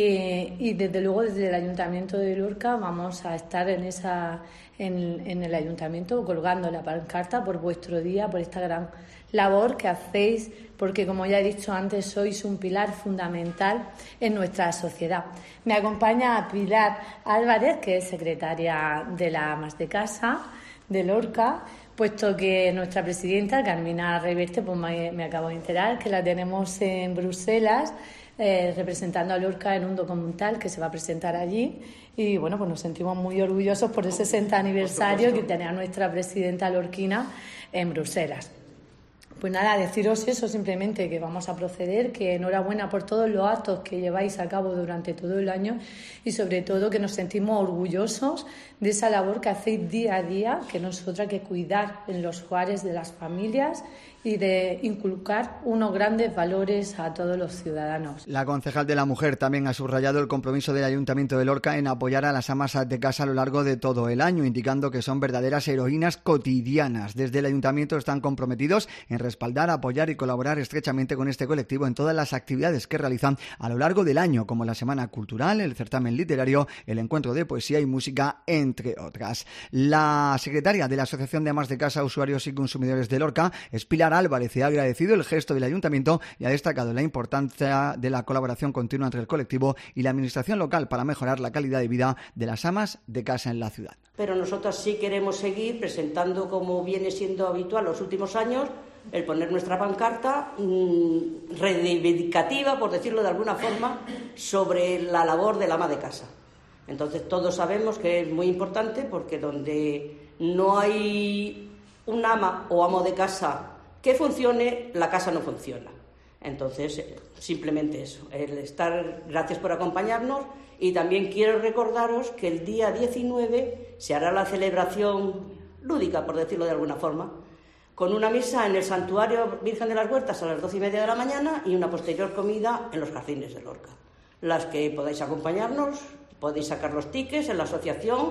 Y, y desde luego desde el Ayuntamiento de Lorca vamos a estar en esa en, en el Ayuntamiento colgando la pancarta por vuestro día, por esta gran labor que hacéis, porque como ya he dicho antes, sois un pilar fundamental en nuestra sociedad. Me acompaña Pilar Álvarez, que es secretaria de las Amas de Casa de Lorca, puesto que nuestra presidenta, Carmina Reverte, pues me, me acabo de enterar que la tenemos en Bruselas, Eh, representando a Lorca en un documental que se va a presentar allí, y bueno, pues nos sentimos muy orgullosos por ese sesenta aniversario que tenía nuestra presidenta lorquina en Bruselas. Pues nada, deciros eso simplemente, que vamos a proceder, que enhorabuena por todos los actos que lleváis a cabo durante todo el año y sobre todo que nos sentimos orgullosos de esa labor que hacéis día a día, que nosotros hay que cuidar en los hogares de las familias y de inculcar unos grandes valores a todos los ciudadanos.
La concejal de la Mujer también ha subrayado el compromiso del Ayuntamiento de Lorca en apoyar a las amas de casa a lo largo de todo el año, indicando que son verdaderas heroínas cotidianas. Desde el Ayuntamiento están comprometidos en respaldar, apoyar y colaborar estrechamente con este colectivo en todas las actividades que realizan a lo largo del año, como la Semana Cultural, el certamen literario, el encuentro de poesía y música, entre otras. La secretaria de la Asociación de Amas de Casa, Usuarios y Consumidores de Lorca, es Pilar Álvarez, y ha agradecido el gesto del Ayuntamiento y ha destacado la importancia de la colaboración continua entre el colectivo y la administración local para mejorar la calidad de vida de las amas de casa en la ciudad.
Pero nosotros sí queremos seguir presentando, como viene siendo habitual los últimos años, el poner nuestra pancarta mmm, reivindicativa, por decirlo de alguna forma, sobre la labor del ama de casa. Entonces todos sabemos que es muy importante, porque donde no hay un ama o amo de casa que funcione, la casa no funciona. Entonces, simplemente eso, el estar, gracias por acompañarnos, y también quiero recordaros que el día diecinueve se hará la celebración lúdica, por decirlo de alguna forma, con una misa en el Santuario Virgen de las Huertas a las doce y media de la mañana y una posterior comida en los jardines de Lorca. Las que podáis acompañarnos, podéis sacar los tickets en la asociación,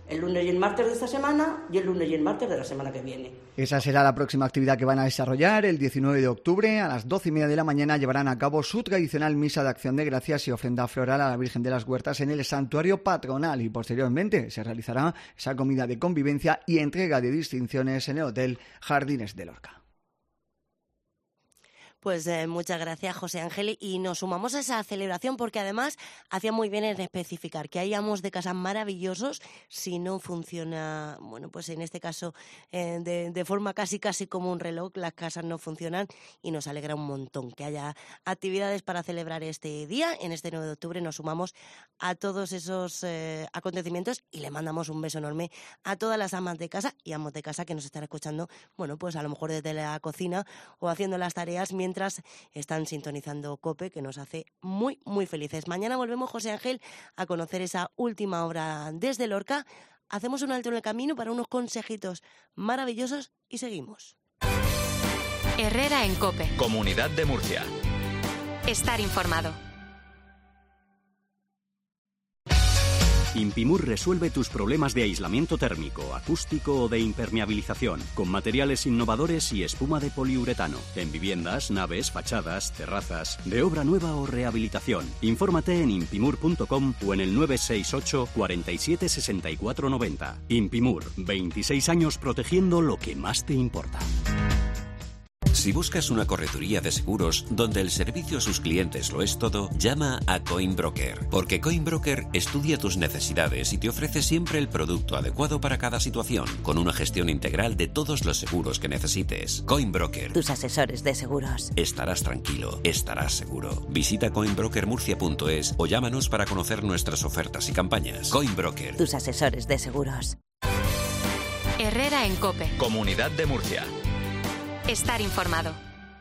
El lunes y el martes de esta semana y el lunes y el martes de la semana que viene.
Esa será la próxima actividad que van a desarrollar. El diecinueve de octubre a las doce y media de la mañana llevarán a cabo su tradicional misa de acción de gracias y ofrenda floral a la Virgen de las Huertas en el santuario patronal y posteriormente se realizará esa comida de convivencia y entrega de distinciones en el Hotel Jardines de Lorca.
Pues eh, muchas gracias, José Ángel, y nos sumamos a esa celebración porque además hacía muy bien en especificar que hay amos de casa maravillosos si no funciona, bueno, pues en este caso eh, de, de forma casi casi como un reloj, las casas no funcionan y nos alegra un montón que haya actividades para celebrar este día. En este nueve de octubre nos sumamos a todos esos eh, acontecimientos y le mandamos un beso enorme a todas las amas de casa y amos de casa que nos están escuchando, bueno, pues a lo mejor desde la cocina o haciendo las tareas mientras mientras están sintonizando COPE, que nos hace muy, muy felices. Mañana volvemos, José Ángel, a conocer esa última obra desde Lorca. Hacemos un alto en el camino para unos consejitos maravillosos y seguimos.
Herrera en COPE.
Comunidad de Murcia.
Estar informado.
Impimur resuelve tus problemas de aislamiento térmico, acústico o de impermeabilización, con materiales innovadores y espuma de poliuretano, en viviendas, naves, fachadas, terrazas, de obra nueva o rehabilitación. Infórmate en impimur punto com o en el nueve seis ocho, cuarenta y siete, sesenta y cuatro noventa. Impimur, veintiséis años protegiendo lo que más te importa.
Si buscas una correduría de seguros donde el servicio a sus clientes lo es todo, llama a Coinbroker, porque Coinbroker estudia tus necesidades y te ofrece siempre el producto adecuado para cada situación, con una gestión integral de todos los seguros que necesites. Coinbroker.
Tus asesores de seguros.
Estarás tranquilo, estarás seguro. Visita coinbroker murcia punto es o llámanos para conocer nuestras ofertas y campañas. Coinbroker.
Tus asesores de seguros.
Herrera en COPE.
Comunidad de Murcia.
Estar informado.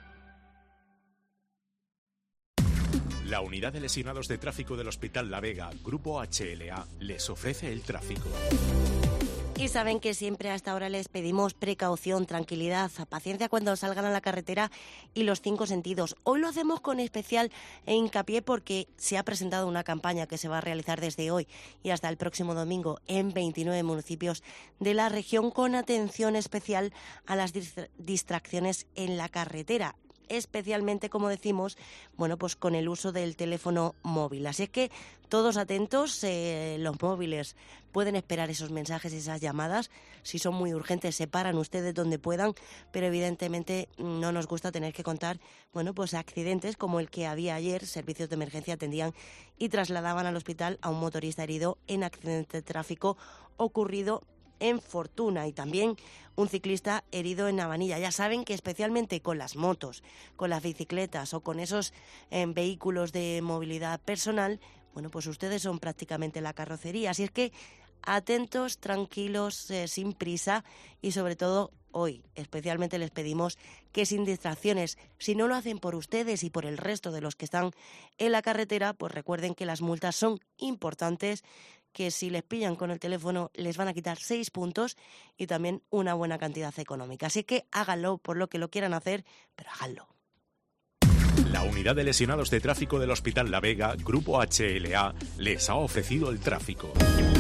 La Unidad de Lesionados de Tráfico del Hospital La Vega, Grupo H L A, les ofrece el tráfico.
Y saben que siempre hasta ahora les pedimos precaución, tranquilidad, paciencia cuando salgan a la carretera y los cinco sentidos. Hoy lo hacemos con especial hincapié porque se ha presentado una campaña que se va a realizar desde hoy y hasta el próximo domingo en veintinueve municipios de la región con atención especial a las distracciones en la carretera. Especialmente, como decimos, bueno, pues con el uso del teléfono móvil. Así es que todos atentos, eh, los móviles pueden esperar esos mensajes, esas llamadas. Si son muy urgentes, se paran ustedes donde puedan, pero evidentemente no nos gusta tener que contar, bueno, pues accidentes como el que había ayer. Servicios de emergencia atendían y trasladaban al hospital a un motorista herido en accidente de tráfico ocurrido en Fortuna y también un ciclista herido en Navanilla. Ya saben que especialmente con las motos, con las bicicletas o con esos eh, vehículos de movilidad personal, bueno, pues ustedes son prácticamente la carrocería. Así es que atentos, tranquilos, eh, sin prisa y sobre todo hoy especialmente les pedimos que sin distracciones, si no lo hacen por ustedes y por el resto de los que están en la carretera, pues recuerden que las multas son importantes, que si les pillan con el teléfono les van a quitar seis puntos y también una buena cantidad económica. Así que háganlo por lo que lo quieran hacer, pero háganlo.
La Unidad de Lesionados de Tráfico del Hospital La Vega, Grupo H L A, les ha ofrecido el tráfico.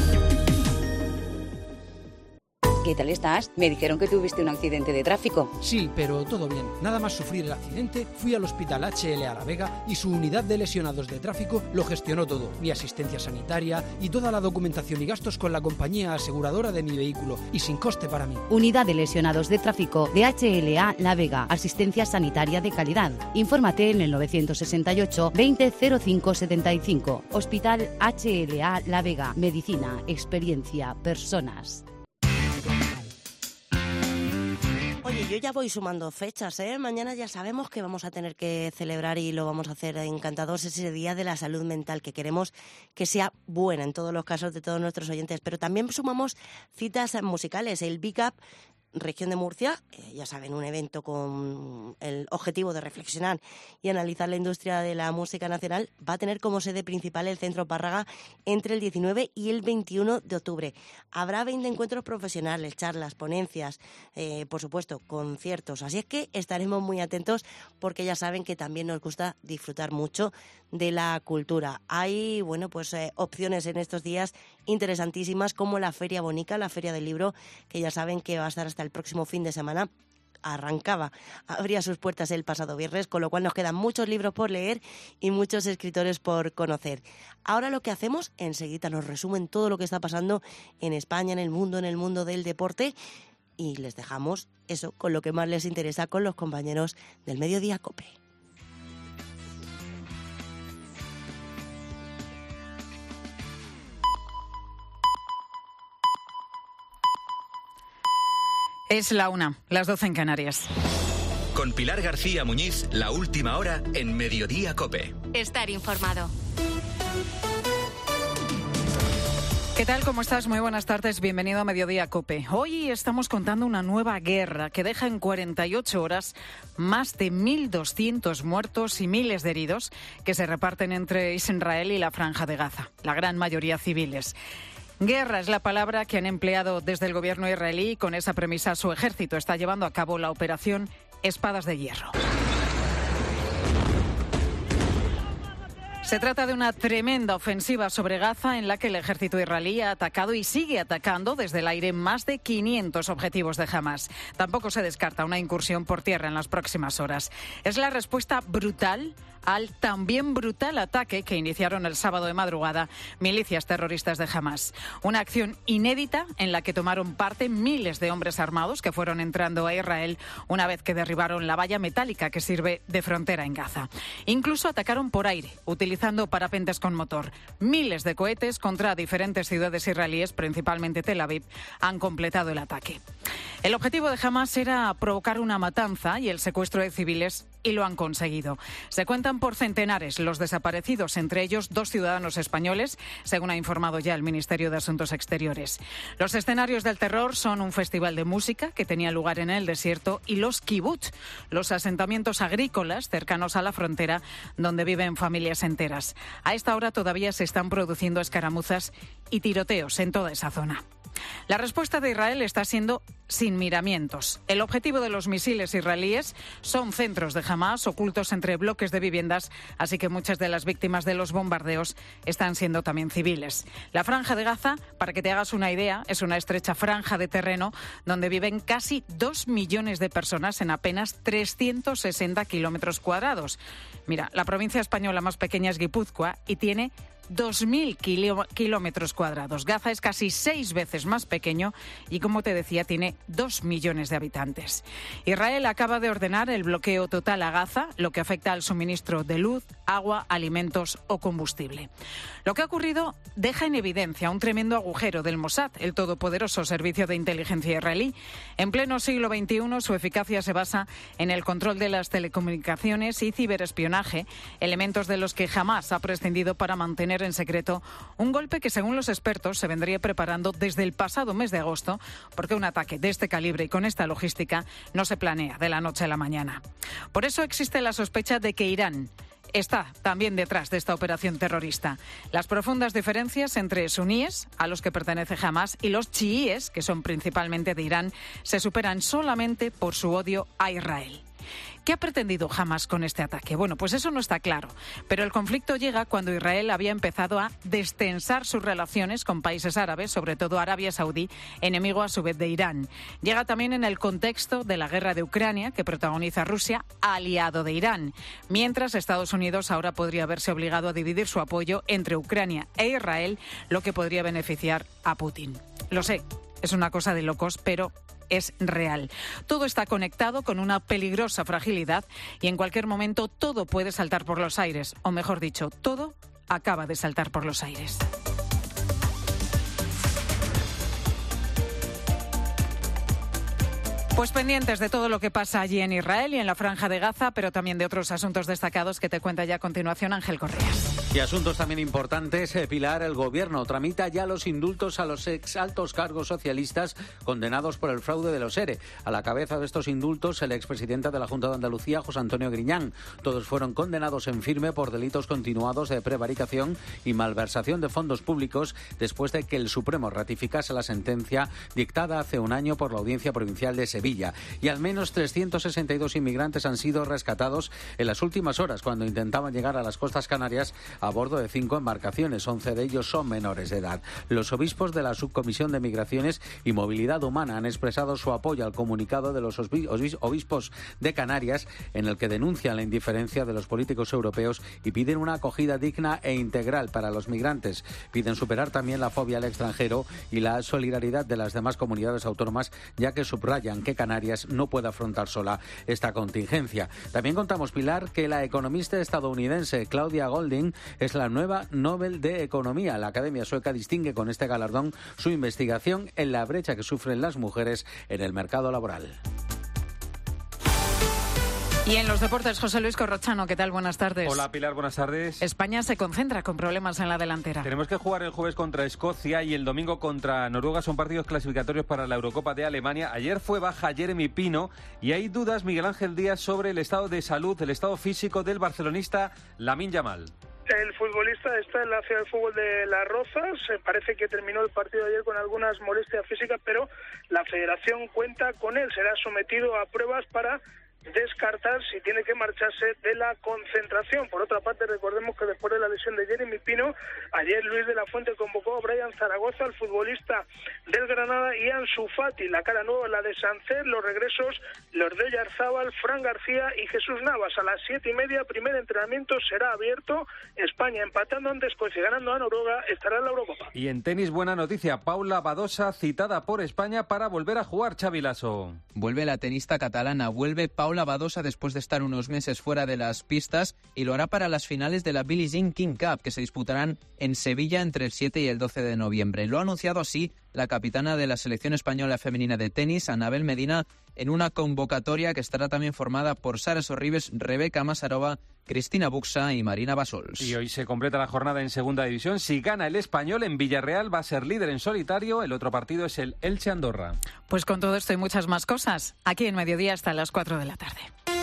¿Qué tal estás? Me dijeron que tuviste un accidente de tráfico.
Sí, pero todo bien. Nada más sufrir el accidente, fui al Hospital H L A La Vega y su unidad de lesionados de tráfico lo gestionó todo. Mi asistencia sanitaria y toda la documentación y gastos con la compañía aseguradora de mi vehículo y sin coste para mí.
Unidad de lesionados de tráfico de H L A La Vega. Asistencia sanitaria de calidad. Infórmate en el novecientos sesenta y ocho, veinte, cero cinco setenta y cinco. Hospital H L A La Vega. Medicina, experiencia, personas.
Oye, yo ya voy sumando fechas, ¿eh? Mañana ya sabemos que vamos a tener que celebrar y lo vamos a hacer encantados ese Día de la Salud Mental, que queremos que sea buena en todos los casos de todos nuestros oyentes. Pero también sumamos citas musicales. El Big Up región de Murcia, eh, ya saben, un evento con el objetivo de reflexionar y analizar la industria de la música nacional, va a tener como sede principal el Centro Párraga entre el diecinueve y el veintiuno de octubre. Habrá veinte encuentros profesionales, charlas, ponencias, eh, por supuesto, conciertos. Así es que estaremos muy atentos porque ya saben que también nos gusta disfrutar mucho de la cultura. Hay, bueno, pues eh, opciones en estos días interesantísimas como la Feria Bonica, la Feria del Libro, que ya saben que va a estar hasta el próximo fin de semana. Arrancaba, abría sus puertas el pasado viernes, con lo cual nos quedan muchos libros por leer y muchos escritores por conocer. Ahora lo que hacemos, enseguida nos resumen todo lo que está pasando en España, en el mundo, en el mundo del deporte, y les dejamos eso con lo que más les interesa con los compañeros del Mediodía COPE.
Es la una, las doce en Canarias.
Con Pilar García Muñiz, la última hora en Mediodía COPE.
Estar informado.
¿Qué tal? ¿Cómo estás? Muy buenas tardes. Bienvenido a Mediodía COPE. Hoy estamos contando una nueva guerra que deja en cuarenta y ocho horas más de mil doscientos muertos y miles de heridos que se reparten entre Israel y la Franja de Gaza, la gran mayoría civiles. Guerra es la palabra que han empleado desde el gobierno israelí y con esa premisa su ejército está llevando a cabo la operación Espadas de Hierro. Se trata de una tremenda ofensiva sobre Gaza en la que el ejército israelí ha atacado y sigue atacando desde el aire más de quinientos objetivos de Hamás. Tampoco se descarta una incursión por tierra en las próximas horas. Es la respuesta brutal al también brutal ataque que iniciaron el sábado de madrugada milicias terroristas de Hamás. Una acción inédita en la que tomaron parte miles de hombres armados que fueron entrando a Israel una vez que derribaron la valla metálica que sirve de frontera en Gaza. Incluso atacaron por aire, utilizando parapentes con motor. Miles de cohetes contra diferentes ciudades israelíes, principalmente Tel Aviv, han completado el ataque. El objetivo de Hamás era provocar una matanza y el secuestro de civiles, y lo han conseguido. Se cuentan por centenares los desaparecidos, entre ellos dos ciudadanos españoles, según ha informado ya el Ministerio de Asuntos Exteriores. Los escenarios del terror son un festival de música que tenía lugar en el desierto y los kibbutz, los asentamientos agrícolas cercanos a la frontera donde viven familias enteras. A esta hora todavía se están produciendo escaramuzas y tiroteos en toda esa zona. La respuesta de Israel está siendo sin miramientos. El objetivo de los misiles israelíes son centros de Hamás ocultos entre bloques de viviendas, así que muchas de las víctimas de los bombardeos están siendo también civiles. La Franja de Gaza, para que te hagas una idea, es una estrecha franja de terreno donde viven casi dos millones de personas en apenas trescientos sesenta kilómetros cuadrados. Mira, la provincia española más pequeña es Guipúzcoa y tiene dos mil kilómetros cuadrados. Gaza es casi seis veces más pequeño y, como te decía, tiene dos millones de habitantes. Israel acaba de ordenar el bloqueo total a Gaza, lo que afecta al suministro de luz, agua, alimentos o combustible. Lo que ha ocurrido deja en evidencia un tremendo agujero del Mossad, el todopoderoso servicio de inteligencia israelí. En pleno siglo veintiuno, su eficacia se basa en el control de las telecomunicaciones y ciberespionaje, elementos de los que jamás ha prescindido para mantener en secreto un golpe que, según los expertos, se vendría preparando desde el pasado mes de agosto, porque un ataque de este calibre y con esta logística no se planea de la noche a la mañana. Por eso existe la sospecha de que Irán está también detrás de esta operación terrorista. Las profundas diferencias entre suníes, a los que pertenece Hamás, y los chiíes, que son principalmente de Irán, se superan solamente por su odio a Israel. ¿Qué ha pretendido Hamás con este ataque? Bueno, pues eso no está claro, pero el conflicto llega cuando Israel había empezado a destensar sus relaciones con países árabes, sobre todo Arabia Saudí, enemigo a su vez de Irán. Llega también en el contexto de la guerra de Ucrania, que protagoniza Rusia, aliado de Irán, mientras Estados Unidos ahora podría verse obligado a dividir su apoyo entre Ucrania e Israel, lo que podría beneficiar a Putin. Lo sé, es una cosa de locos, pero es real. Todo está conectado con una peligrosa fragilidad y en cualquier momento todo puede saltar por los aires, o mejor dicho, todo acaba de saltar por los aires. Pues pendientes de todo lo que pasa allí en Israel y en la Franja de Gaza, pero también de otros asuntos destacados que te cuenta ya a continuación Ángel Correas.
Y asuntos también importantes, eh, Pilar, el Gobierno tramita ya los indultos a los ex altos cargos socialistas condenados por el fraude de los ERE. A la cabeza de estos indultos, el expresidente de la Junta de Andalucía, José Antonio Griñán. Todos fueron condenados en firme por delitos continuados de prevaricación y malversación de fondos públicos después de que el Supremo ratificase la sentencia dictada hace un año por la Audiencia Provincial de Sevilla. Y al menos trescientos sesenta y dos inmigrantes han sido rescatados en las últimas horas cuando intentaban llegar a las costas canarias a bordo de cinco embarcaciones. once de ellos son menores de edad. Los obispos de la Subcomisión de Migraciones y Movilidad Humana han expresado su apoyo al comunicado de los obispos de Canarias, en el que denuncian la indiferencia de los políticos europeos y piden una acogida digna e integral para los migrantes. Piden superar también la fobia al extranjero y la solidaridad de las demás comunidades autónomas, ya que subrayan que Canarias no puede afrontar sola esta contingencia. También contamos, Pilar, que la economista estadounidense Claudia Goldin es la nueva Nobel de Economía. La Academia Sueca distingue con este galardón su investigación en la brecha que sufren las mujeres en el mercado laboral.
Y en los deportes, José Luis Corrochano, ¿qué tal? Buenas tardes.
Hola, Pilar, buenas tardes.
España se concentra con problemas en la delantera.
Tenemos que jugar el jueves contra Escocia y el domingo contra Noruega. Son partidos clasificatorios para la Eurocopa de Alemania. Ayer fue baja Jeremy Pino y hay dudas, Miguel Ángel Díaz, sobre el estado de salud, el estado físico del barcelonista Lamine Yamal.
El futbolista está en la Ciudad del Fútbol de Las Rozas. Parece que terminó el partido de ayer con algunas molestias físicas, pero la federación cuenta con él. Será sometido a pruebas para descartar si tiene que marcharse de la concentración. Por otra parte, recordemos que después de la lesión de Jeremy Pino, ayer Luis de la Fuente convocó a Brian Zaragoza, el futbolista del Granada, y Ansu Fati. La cara nueva, la de Sánchez, los regresos, los de Oyarzábal, Fran García y Jesús Navas. A las siete y media, primer entrenamiento será abierto. España empatando ante Escocia, ganando a Noruega, estará en la Eurocopa.
Y en tenis, buena noticia, Paula Badosa citada por España para volver a jugar, Xavi Lasso.
Vuelve la tenista catalana, vuelve Paula Badosa después de estar unos meses fuera de las pistas y lo hará para las finales de la Billie Jean King Cup que se disputarán en Sevilla entre el siete y el doce de noviembre. Lo ha anunciado así la capitana de la selección española femenina de tenis, Anabel Medina, en una convocatoria que estará también formada por Sara Sorribes, Rebeca Masarova, Cristina Buxa y Marina Basols.
Y hoy se completa la jornada en Segunda División. Si gana el Español en Villarreal va a ser líder en solitario. El otro partido es el Elche Andorra.
Pues con todo esto y muchas más cosas, aquí en Mediodía hasta las cuatro de la tarde.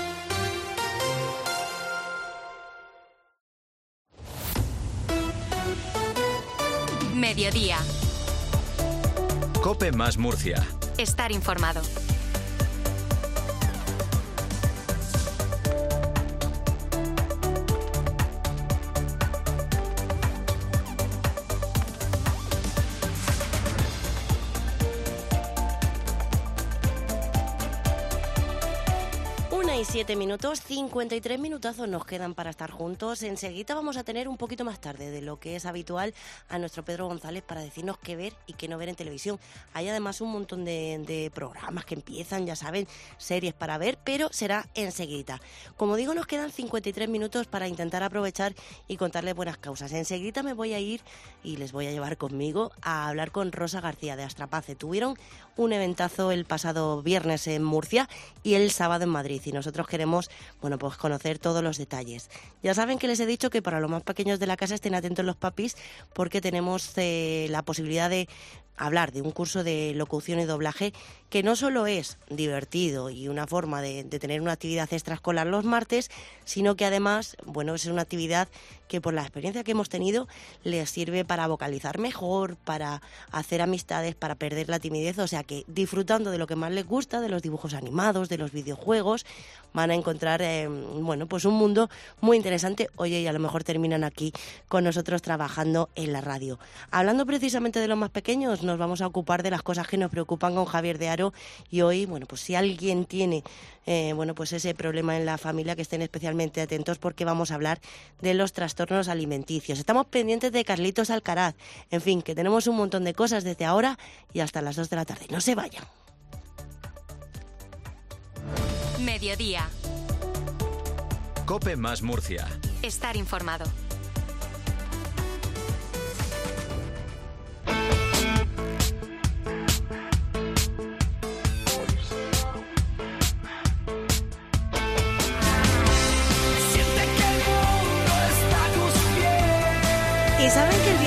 Mediodía.
COPE más Murcia.
Estar informado.
Siete minutos, cincuenta y tres minutazos nos quedan para estar juntos. Enseguida vamos a tener un poquito más tarde de lo que es habitual a nuestro Pedro González para decirnos qué ver y qué no ver en televisión. Hay además un montón de, de programas que empiezan, ya saben, series para ver, pero será enseguida. Como digo, nos quedan cincuenta y tres minutos para intentar aprovechar y contarles buenas causas. Enseguida me voy a ir y les voy a llevar conmigo a hablar con Rosa García de Astrapace. Tuvieron un eventazo el pasado viernes en Murcia y el sábado en Madrid y nosotros queremos, bueno, pues conocer todos los detalles. Ya saben que les he dicho que para los más pequeños de la casa estén atentos los papis porque tenemos eh, la posibilidad de hablar de un curso de locución y doblaje que no solo es divertido y una forma de, de tener una actividad extraescolar los martes, sino que además, bueno, es una actividad que por la experiencia que hemos tenido les sirve para vocalizar mejor, para hacer amistades, para perder la timidez, o sea que disfrutando de lo que más les gusta, de los dibujos animados, de los videojuegos, van a encontrar, eh, bueno, pues un mundo muy interesante. Oye, y a lo mejor terminan aquí con nosotros trabajando en la radio. Hablando precisamente de los más pequeños, nos vamos a ocupar de las cosas que nos preocupan con Javier de Haro y hoy, bueno, pues si alguien tiene, eh, bueno, pues ese problema en la familia, que estén especialmente atentos porque vamos a hablar de los trastornos alimenticios. Estamos pendientes de Carlitos Alcaraz. En fin, que tenemos un montón de cosas desde ahora y hasta las dos de la tarde. No se vayan.
Mediodía.
COPE más Murcia.
Estar informado.
Siente que el mundo está a tus pies.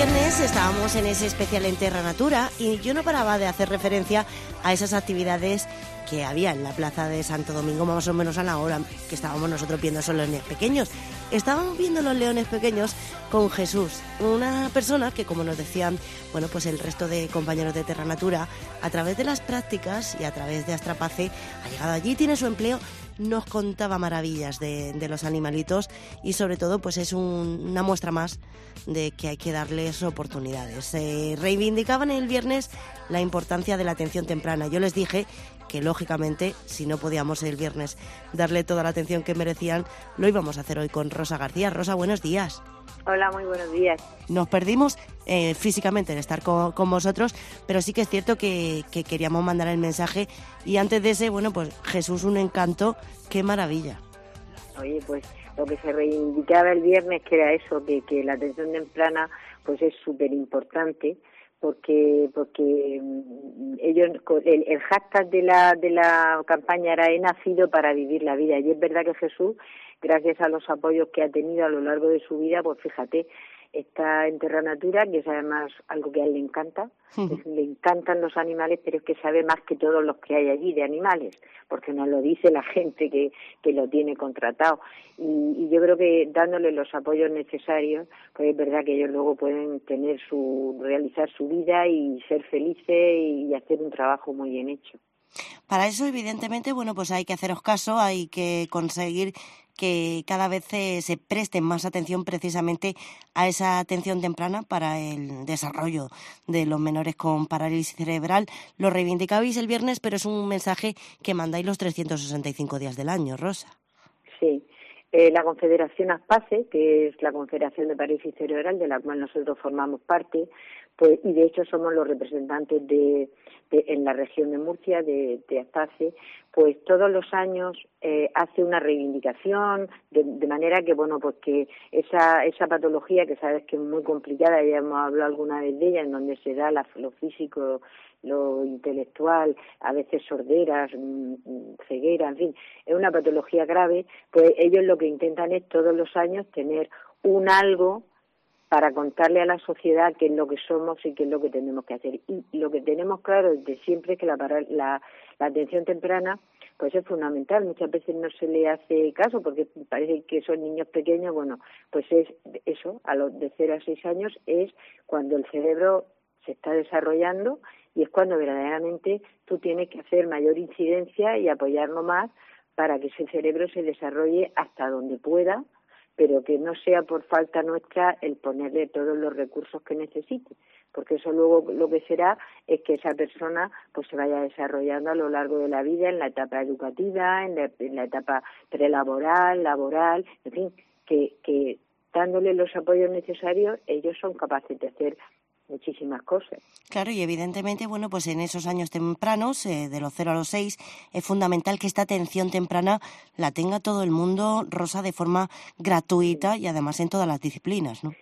viernes estábamos en ese especial en Terra Natura y yo no paraba de hacer referencia a esas actividades que había en la plaza de Santo Domingo, más o menos a la hora que estábamos nosotros viendo esos leones pequeños. Estábamos viendo los leones pequeños con Jesús, una persona que, como nos decían, bueno, pues el resto de compañeros de Terra Natura, a través de las prácticas y a través de Astrapace, ha llegado allí, tiene su empleo, nos contaba maravillas de, de los animalitos y sobre todo pues es un, una muestra más de que hay que darles oportunidades. Eh, reivindicaban el viernes la importancia de la atención temprana. Yo les dije que lógicamente si no podíamos el viernes darle toda la atención que merecían, lo íbamos a hacer hoy con Rosa García. Rosa, buenos días.
Hola, muy buenos días.
Nos perdimos eh, físicamente en estar con, con vosotros, pero sí que es cierto que, que queríamos mandar el mensaje y antes de ese, bueno, pues Jesús, un encanto, qué maravilla.
Oye, pues lo que se reivindicaba el viernes que era eso, que, que la atención temprana pues es súper importante, porque porque ellos el, el hashtag de la de la campaña era he nacido para vivir la vida, y es verdad que Jesús, gracias a los apoyos que ha tenido a lo largo de su vida, pues fíjate, está en Terra Natura, que es además algo que a él le encanta, es, le encantan los animales, pero es que sabe más que todos los que hay allí de animales, porque nos lo dice la gente que, que lo tiene contratado, y, y yo creo que dándole los apoyos necesarios, pues es verdad que ellos luego pueden tener su realizar su vida y ser felices y hacer un trabajo muy bien hecho.
Para eso, evidentemente, bueno, pues hay que haceros caso, hay que conseguir que cada vez se, se preste más atención precisamente a esa atención temprana para el desarrollo de los menores con parálisis cerebral. Lo reivindicabais el viernes, pero es un mensaje que mandáis los trescientos sesenta y cinco días del año, Rosa.
Sí. Eh, la Confederación ASPACE, que es la Confederación de Parálisis Cerebral, de la cual nosotros formamos parte, pues y de hecho somos los representantes de, de en la región de Murcia de, de ASPACE, pues todos los años eh, hace una reivindicación de, de manera que bueno pues que esa esa patología que sabes que es muy complicada, ya hemos hablado alguna vez de ella, en donde se da la, lo físico, lo intelectual, a veces sorderas, ceguera, en fin, es una patología grave, pues ellos lo que intentan es todos los años tener un algo para contarle a la sociedad qué es lo que somos y qué es lo que tenemos que hacer. Y lo que tenemos claro desde siempre es que la, la, la atención temprana pues es fundamental. Muchas veces no se le hace caso porque parece que son niños pequeños. Bueno, pues es eso, a los de cero a seis años es cuando el cerebro se está desarrollando y es cuando verdaderamente tú tienes que hacer mayor incidencia y apoyarlo más para que ese cerebro se desarrolle hasta donde pueda, pero que no sea por falta nuestra el ponerle todos los recursos que necesite, porque eso luego lo que será es que esa persona pues se vaya desarrollando a lo largo de la vida, en la etapa educativa, en la, en la etapa prelaboral, laboral, en fin, que, que dándole los apoyos necesarios ellos son capaces de hacer muchísimas cosas.
Claro, y evidentemente, bueno, pues en esos años tempranos, eh, de los cero a los seis, es fundamental que esta atención temprana la tenga todo el mundo, Rosa, de forma gratuita y además en todas las disciplinas, ¿no?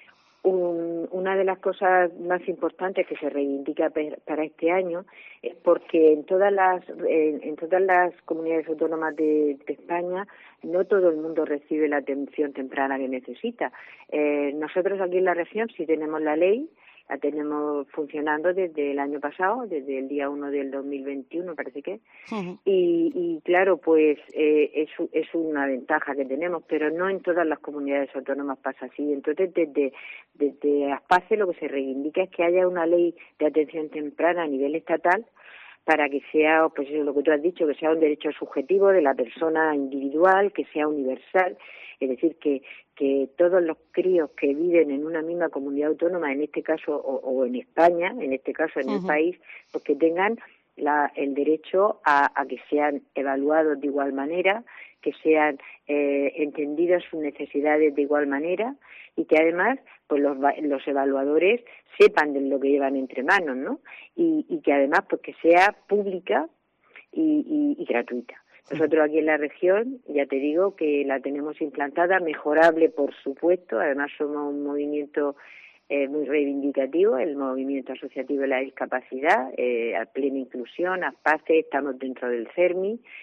Un, una de las cosas más importantes que se reivindica per, para este año es porque en todas las en, en todas las comunidades autónomas de, de España no todo el mundo recibe la atención temprana que necesita. Eh, nosotros aquí en la región sí tenemos la ley, la tenemos funcionando desde el año pasado, desde el día uno del dos mil veintiuno, parece que. Uh-huh. y, y claro, pues eh, es, es una ventaja que tenemos, pero no en todas las comunidades autónomas pasa así. Entonces, desde, desde ASPACE lo que se reivindica es que haya una ley de atención temprana a nivel estatal para que sea, pues eso es lo que tú has dicho, que sea un derecho subjetivo de la persona individual, que sea universal, es decir, que que todos los críos que viven en una misma comunidad autónoma, en este caso, o, o en España, en este caso en uh-huh. el país, pues que tengan la, el derecho a, a que sean evaluados de igual manera, que sean eh, entendidas sus necesidades de igual manera y que además pues los, los evaluadores sepan de lo que llevan entre manos, ¿no? Y, y que además pues que sea pública y, y, y gratuita. Nosotros aquí en la región, ya te digo que la tenemos implantada, mejorable por supuesto, además somos un movimiento eh, muy reivindicativo, el movimiento asociativo de la discapacidad, eh, a plena inclusión, ASPACE, estamos dentro del CERMI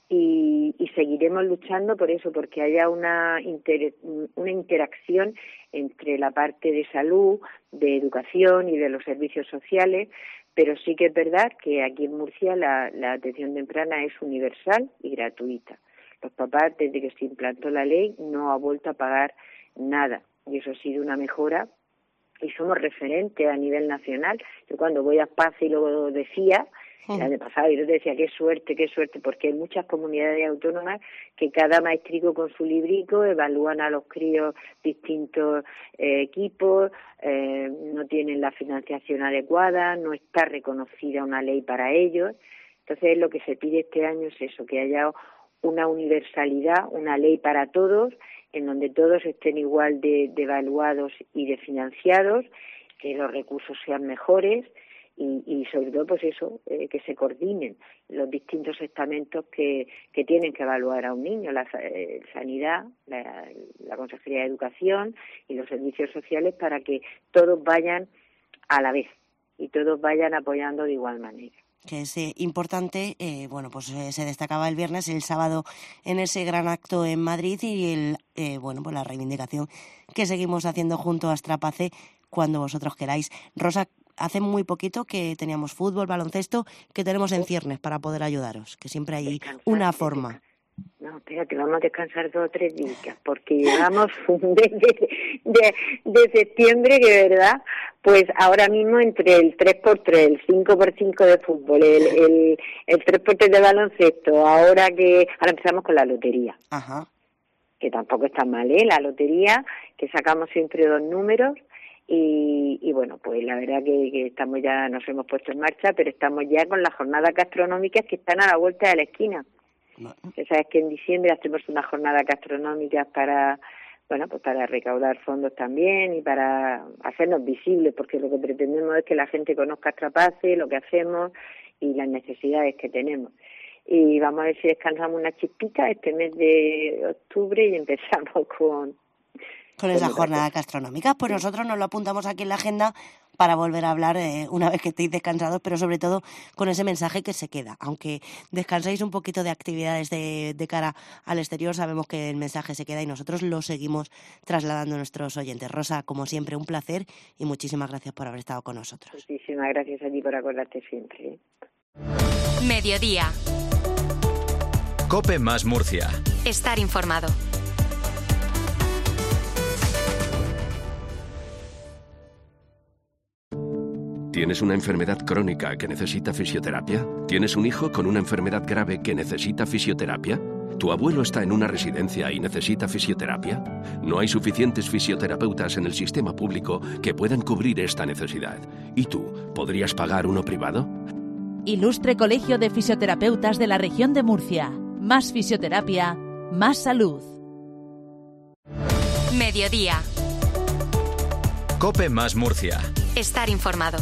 y, y seguiremos luchando por eso, porque haya una, inter, una interacción entre la parte de salud, de educación y de los servicios sociales, pero sí que es verdad que aquí en Murcia la, la atención temprana es universal y gratuita. Los papás, desde que se implantó la ley, no ha vuelto a pagar nada, y eso ha sido una mejora, y somos referentes a nivel nacional. Yo cuando voy a Espacio y lo decía, el año pasado, yo te decía, qué suerte, qué suerte, porque hay muchas comunidades autónomas que cada maestrico con su librico evalúan a los críos distintos eh, equipos, eh, no tienen la financiación adecuada, no está reconocida una ley para ellos. Entonces, lo que se pide este año es eso, que haya una universalidad, una ley para todos, en donde todos estén igual de, de evaluados y de financiados, que los recursos sean mejores, Y, y sobre todo, pues eso, eh, que se coordinen los distintos estamentos que, que tienen que evaluar a un niño, la eh, sanidad, la, la Consejería de Educación y los servicios sociales, para que todos vayan a la vez y todos vayan apoyando de igual manera.
Que es eh, importante, eh, bueno, pues eh, se destacaba el viernes, el sábado en ese gran acto en Madrid y el, eh, bueno, pues la reivindicación que seguimos haciendo junto a Astrapace cuando vosotros queráis. Rosa, hace muy poquito que teníamos fútbol, baloncesto, que tenemos en ciernes para poder ayudaros, que siempre hay descansar, una forma.
No, espérate, vamos a descansar dos o tres días, porque llevamos desde de, de septiembre, que de verdad, pues ahora mismo entre el tres por tres, el cinco por cinco de fútbol, el, el, el tres por tres de baloncesto, ahora que ahora empezamos con la lotería.
Ajá.
Que tampoco está mal, ¿eh? La lotería, que sacamos siempre dos números. Y, y bueno, pues la verdad que, que estamos ya, nos hemos puesto en marcha, pero estamos ya con las jornadas gastronómicas que están a la vuelta de la esquina. No. Sabes que en diciembre hacemos unas jornadas gastronómicas para, bueno, pues para recaudar fondos también y para hacernos visibles, porque lo que pretendemos es que la gente conozca Astrapace, lo que hacemos y las necesidades que tenemos. Y vamos a ver si descansamos una chispita este mes de octubre y empezamos con...
Con esas jornadas gastronómicas, pues nosotros nos lo apuntamos aquí en la agenda para volver a hablar eh, una vez que estéis descansados, pero sobre todo con ese mensaje que se queda. Aunque descanséis un poquito de actividades de, de cara al exterior, sabemos que el mensaje se queda y nosotros lo seguimos trasladando a nuestros oyentes. Rosa, como siempre, un placer y muchísimas gracias por haber estado con nosotros.
Muchísimas gracias a ti por acordarte siempre. ¿eh?
Mediodía.
COPE más Murcia.
Estar informado.
¿Tienes una enfermedad crónica que necesita fisioterapia? ¿Tienes un hijo con una enfermedad grave que necesita fisioterapia? ¿Tu abuelo está en una residencia y necesita fisioterapia? No hay suficientes fisioterapeutas en el sistema público que puedan cubrir esta necesidad. ¿Y tú, podrías pagar uno privado?
Ilustre Colegio de Fisioterapeutas de la Región de Murcia. Más fisioterapia, más salud.
Mediodía.
COPE más Murcia.
Estar informado.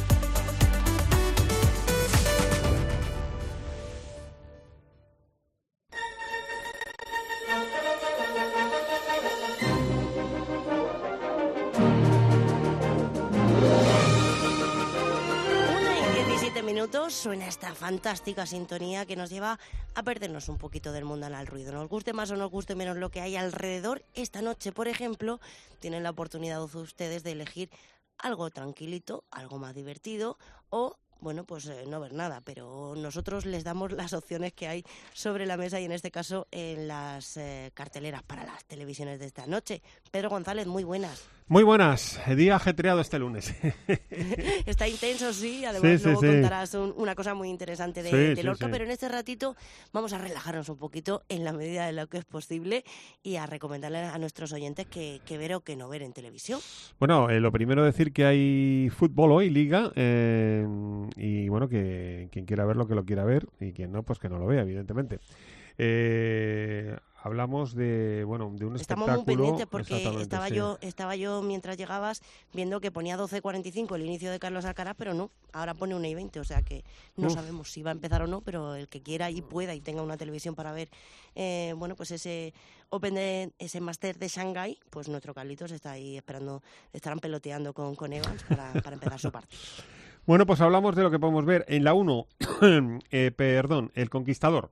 Suena esta fantástica sintonía que nos lleva a perdernos un poquito del mundo al ruido. Nos guste más o nos guste menos lo que hay alrededor. Esta noche, por ejemplo, tienen la oportunidad ustedes de elegir algo tranquilito, algo más divertido o, bueno, pues eh, no ver nada. Pero nosotros les damos las opciones que hay sobre la mesa y en este caso en las eh, carteleras para las televisiones de esta noche. Pedro González, muy buenas.
Muy buenas, día ajetreado este lunes.
Está intenso, sí, además sí, sí, luego sí. contarás un, una cosa muy interesante de, sí, de Lorca, sí, sí. Pero en este ratito vamos a relajarnos un poquito en la medida de lo que es posible y a recomendarle a nuestros oyentes que, que ver o que no ver en televisión.
Bueno, eh, lo primero decir que hay fútbol hoy, Liga, eh, y bueno, que quien quiera verlo que lo quiera ver y quien no, pues que no lo vea, evidentemente. Eh... Hablamos de, bueno, de un
Estamos
espectáculo...
Estamos muy pendientes porque estaba sí. yo estaba yo mientras llegabas viendo que ponía doce cuarenta y cinco el inicio de Carlos Alcaraz, pero no, ahora pone una y veinte, o sea que no Uf. sabemos si va a empezar o no, pero el que quiera y pueda y tenga una televisión para ver, eh, bueno, pues ese Open de, ese Master de Shanghái, pues nuestro Carlitos está ahí esperando, estarán peloteando con, con Evans para, para empezar su partido.
Bueno, pues hablamos de lo que podemos ver en la uno, eh, perdón, El Conquistador.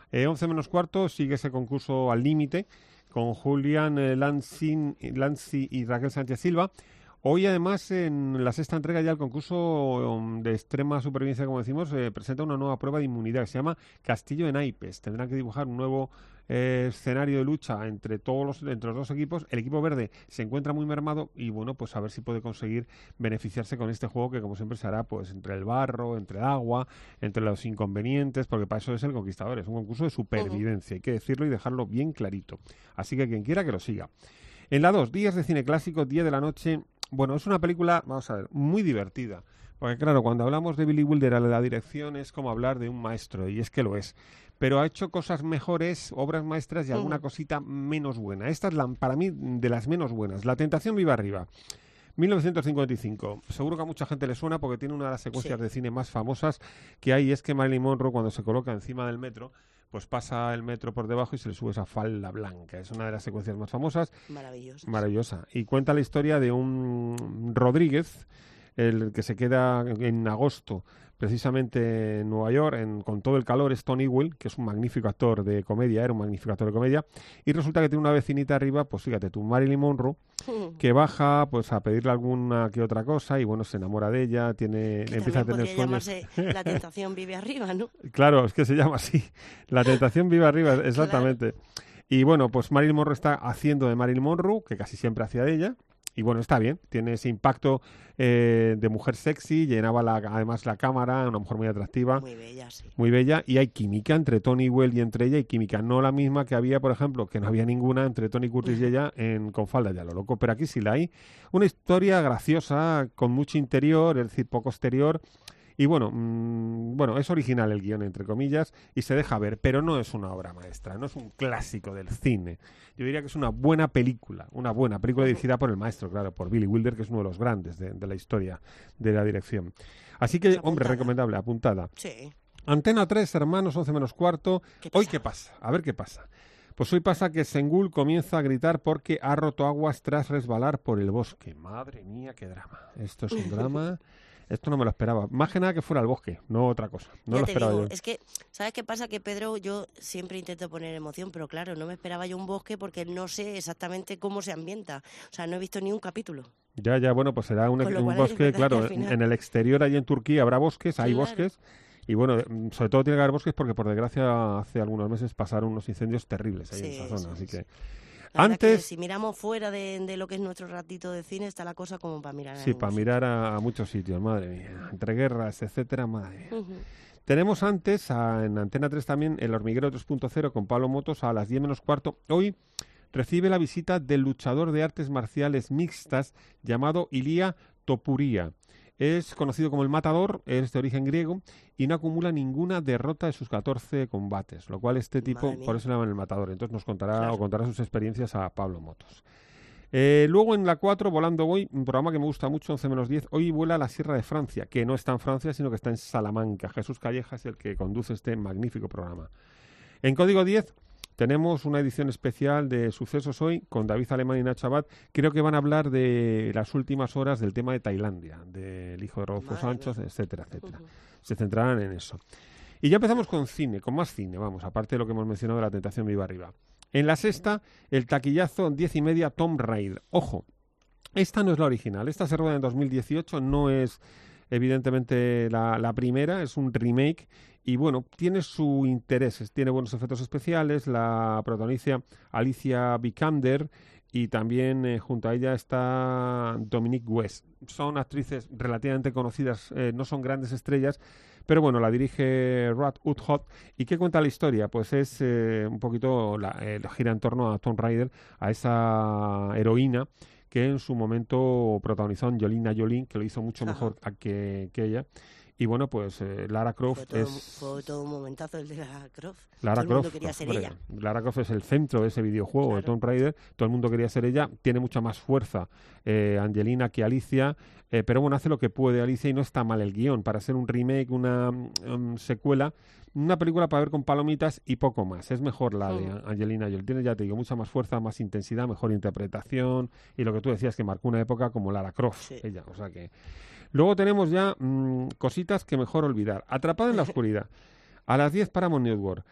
Eh, once menos cuarto sigue ese concurso Al Límite con Julián eh, Lanzi, Lanzi y Raquel Sánchez Silva. Hoy, además, en la sexta entrega ya el concurso um, de extrema supervivencia, como decimos, eh, presenta una nueva prueba de inmunidad que se llama Castillo de Naipes. Tendrán que dibujar un nuevo eh, escenario de lucha entre todos los, entre los dos equipos. El equipo verde se encuentra muy mermado y, bueno, pues a ver si puede conseguir beneficiarse con este juego que, como siempre, se hará pues entre el barro, entre el agua, entre los inconvenientes, porque para eso es el Conquistador. Es un concurso de supervivencia, hay que decirlo y dejarlo bien clarito. Así que quien quiera que lo siga. En la dos, Días de Cine Clásico, diez de la noche. Bueno, es una película, vamos a ver, muy divertida. Porque claro, cuando hablamos de Billy Wilder a la dirección es como hablar de un maestro, y es que lo es. Pero ha hecho cosas mejores, obras maestras y alguna cosita menos buena. Esta es, la, para mí, de las menos buenas. La tentación viva arriba. mil novecientos cincuenta y cinco. Seguro que a mucha gente le suena porque tiene una de las secuencias sí. de cine más famosas que hay. Es que Marilyn Monroe, cuando se coloca encima del metro, pues pasa el metro por debajo y se le sube esa falda blanca. Es una de las secuencias más famosas.
Maravillosa.
Maravillosa. Y cuenta la historia de un Rodríguez, el que se queda en agosto precisamente en Nueva York, en, con todo el calor, es Tony Ewell, que es un magnífico actor de comedia, era un magnífico actor de comedia, y resulta que tiene una vecinita arriba, pues fíjate tú, Marilyn Monroe, que baja pues a pedirle alguna que otra cosa, y bueno, se enamora de ella, tiene
que
empieza a tener sueños.
Llamarse La tentación vive arriba, ¿no?
Claro, es que se llama así, La tentación vive arriba, exactamente. Claro. Y bueno, pues Marilyn Monroe está haciendo de Marilyn Monroe, que casi siempre hacía de ella. Y bueno, está bien, tiene ese impacto eh, de mujer sexy, llenaba la, además la cámara, una mujer muy atractiva.
Muy bella, sí.
Muy bella, y hay química entre Tony Ewell y entre ella, y química no la misma que había, por ejemplo, que no había ninguna entre Tony Curtis y ella en Con falda ya lo loco, pero aquí sí la hay. Una historia graciosa, con mucho interior, es decir, poco exterior. Y bueno, mmm, bueno, es original el guión, entre comillas, y se deja ver, pero no es una obra maestra, no es un clásico del cine. Yo diría que es una buena película, una buena película dirigida por el maestro, claro, por Billy Wilder, que es uno de los grandes de, de la historia de la dirección. Así que, hombre, recomendable, apuntada.
Sí.
Antena tres, hermanos, once menos cuarto. ¿Qué Hoy, ¿qué pasa? A ver qué pasa. Pues hoy pasa que Sengul comienza a gritar porque ha roto aguas tras resbalar por el bosque. Madre mía, qué drama. Esto es un drama... Esto no me lo esperaba. Más que nada que fuera al bosque, no otra cosa. No
ya
lo
te
esperaba
digo,
yo.
Es que, ¿sabes qué pasa? Que Pedro, yo siempre intento poner emoción, pero claro, no me esperaba yo un bosque porque no sé exactamente cómo se ambienta. O sea, no he visto ni un capítulo.
Ya, ya, bueno, pues será un, un bosque, claro, en el exterior, allí en Turquía habrá bosques, hay claro. bosques. Y bueno, sobre todo tiene que haber bosques porque por desgracia hace algunos meses pasaron unos incendios terribles ahí sí, en esa zona, sí, así sí. que...
La
Antes,
que si miramos fuera de, de lo que es nuestro ratito de cine, está la cosa como para mirar.
Sí, para mirar a, a muchos sitios, madre mía. Entre guerras, etcétera, madre mía.
Uh-huh.
Tenemos antes, a, en Antena tres también, El Hormiguero tres punto cero con Pablo Motos a las diez menos cuarto. Hoy recibe la visita del luchador de artes marciales mixtas llamado Ilia Topuria. Es conocido como el Matador, es de origen griego y no acumula ninguna derrota de sus catorce combates, lo cual este tipo, por eso le llaman el Matador. Entonces nos contará claro. o contará sus experiencias a Pablo Motos. Eh, luego en la cuatro, Volando Voy, un programa que me gusta mucho, once menos diez, hoy vuela a la Sierra de Francia, que no está en Francia, sino que está en Salamanca. Jesús Calleja es el que conduce este magnífico programa. En Código diez... tenemos una edición especial de Sucesos Hoy con David Alemán y Nacho Abad. Creo que van a hablar de las últimas horas del tema de Tailandia, del hijo de Rodolfo Madre Sánchez, mía. etcétera, etcétera. Uh-huh. Se centrarán en eso. Y ya empezamos con cine, con más cine, vamos, aparte de lo que hemos mencionado de La tentación viva arriba. En la sexta, el taquillazo diez y media Tomb Raider. Ojo, esta no es la original, esta se rueda en dos mil dieciocho, no es evidentemente la, la primera, es un remake. Y bueno, tiene su interés, tiene buenos efectos especiales, la protagoniza Alicia Vikander y también eh, junto a ella está Dominique West. Son actrices relativamente conocidas, eh, no son grandes estrellas, pero bueno, la dirige Rod Woodhot. ¿Y qué cuenta la historia? Pues es eh, un poquito, la, eh, gira en torno a Tomb Raider, a esa heroína que en su momento protagonizó Angelina Jolie, que lo hizo mucho Ajá. mejor que, que ella. Y bueno, pues eh, Lara Croft
fue todo,
es...
Fue todo un momentazo el de Lara Croft.
Lara
todo el
Croft,
mundo quería ser
hombre,
ella.
Lara Croft es el centro de ese videojuego claro. de Tomb Raider. Todo el mundo quería ser ella. Tiene mucha más fuerza eh, Angelina que Alicia. Eh, pero bueno, hace lo que puede Alicia y no está mal el guión. Para ser un remake, una um, secuela, una película para ver con palomitas y poco más. Es mejor la de uh-huh. Angelina Jolie. Tiene, ya te digo, mucha más fuerza, más intensidad, mejor interpretación. Y lo que tú decías, que marcó una época como Lara Croft. Sí. Ella, o sea que... Luego tenemos ya mmm, cositas que mejor olvidar. Atrapada en la oscuridad. A las diez Paramount Network.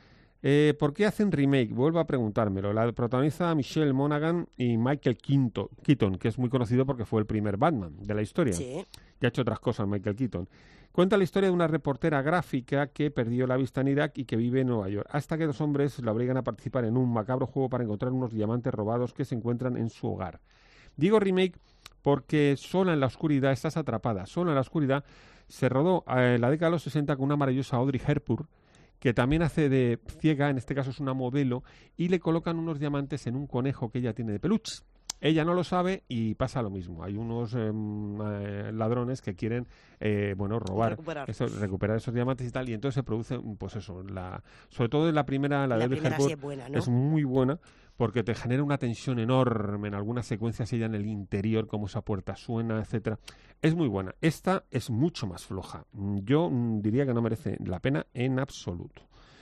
Eh, ¿Por qué hacen remake? Vuelvo a preguntármelo. La protagoniza Michelle Monaghan y Michael Quinto, Keaton, que es muy conocido porque fue el primer Batman de la historia.
Sí.
Ya ha hecho otras cosas Michael Keaton. Cuenta la historia de una reportera gráfica que perdió la vista en Irak y que vive en Nueva York, hasta que dos hombres la obligan a participar en un macabro juego para encontrar unos diamantes robados que se encuentran en su hogar. Digo remake porque Sola en la oscuridad, estás atrapada. Sola en la oscuridad se rodó en la década de los sesenta con una maravillosa Audrey Hepburn, que también hace de ciega, en este caso es una modelo, y le colocan unos diamantes en un conejo que ella tiene de peluche. Ella no lo sabe y pasa lo mismo. Hay unos eh, eh, ladrones que quieren eh, bueno, robar,
recuperar.
Eso, recuperar esos diamantes y tal, y entonces se produce, pues eso, la, sobre todo en la primera, la,
la
de
primera
Hepburn,
sí es buena, ¿no?
es muy buena, porque te genera una tensión enorme en algunas secuencias, ella en el interior, cómo esa puerta suena, etcétera. Es muy buena. Esta es mucho más floja. Yo mm, diría que no merece la pena en absoluto.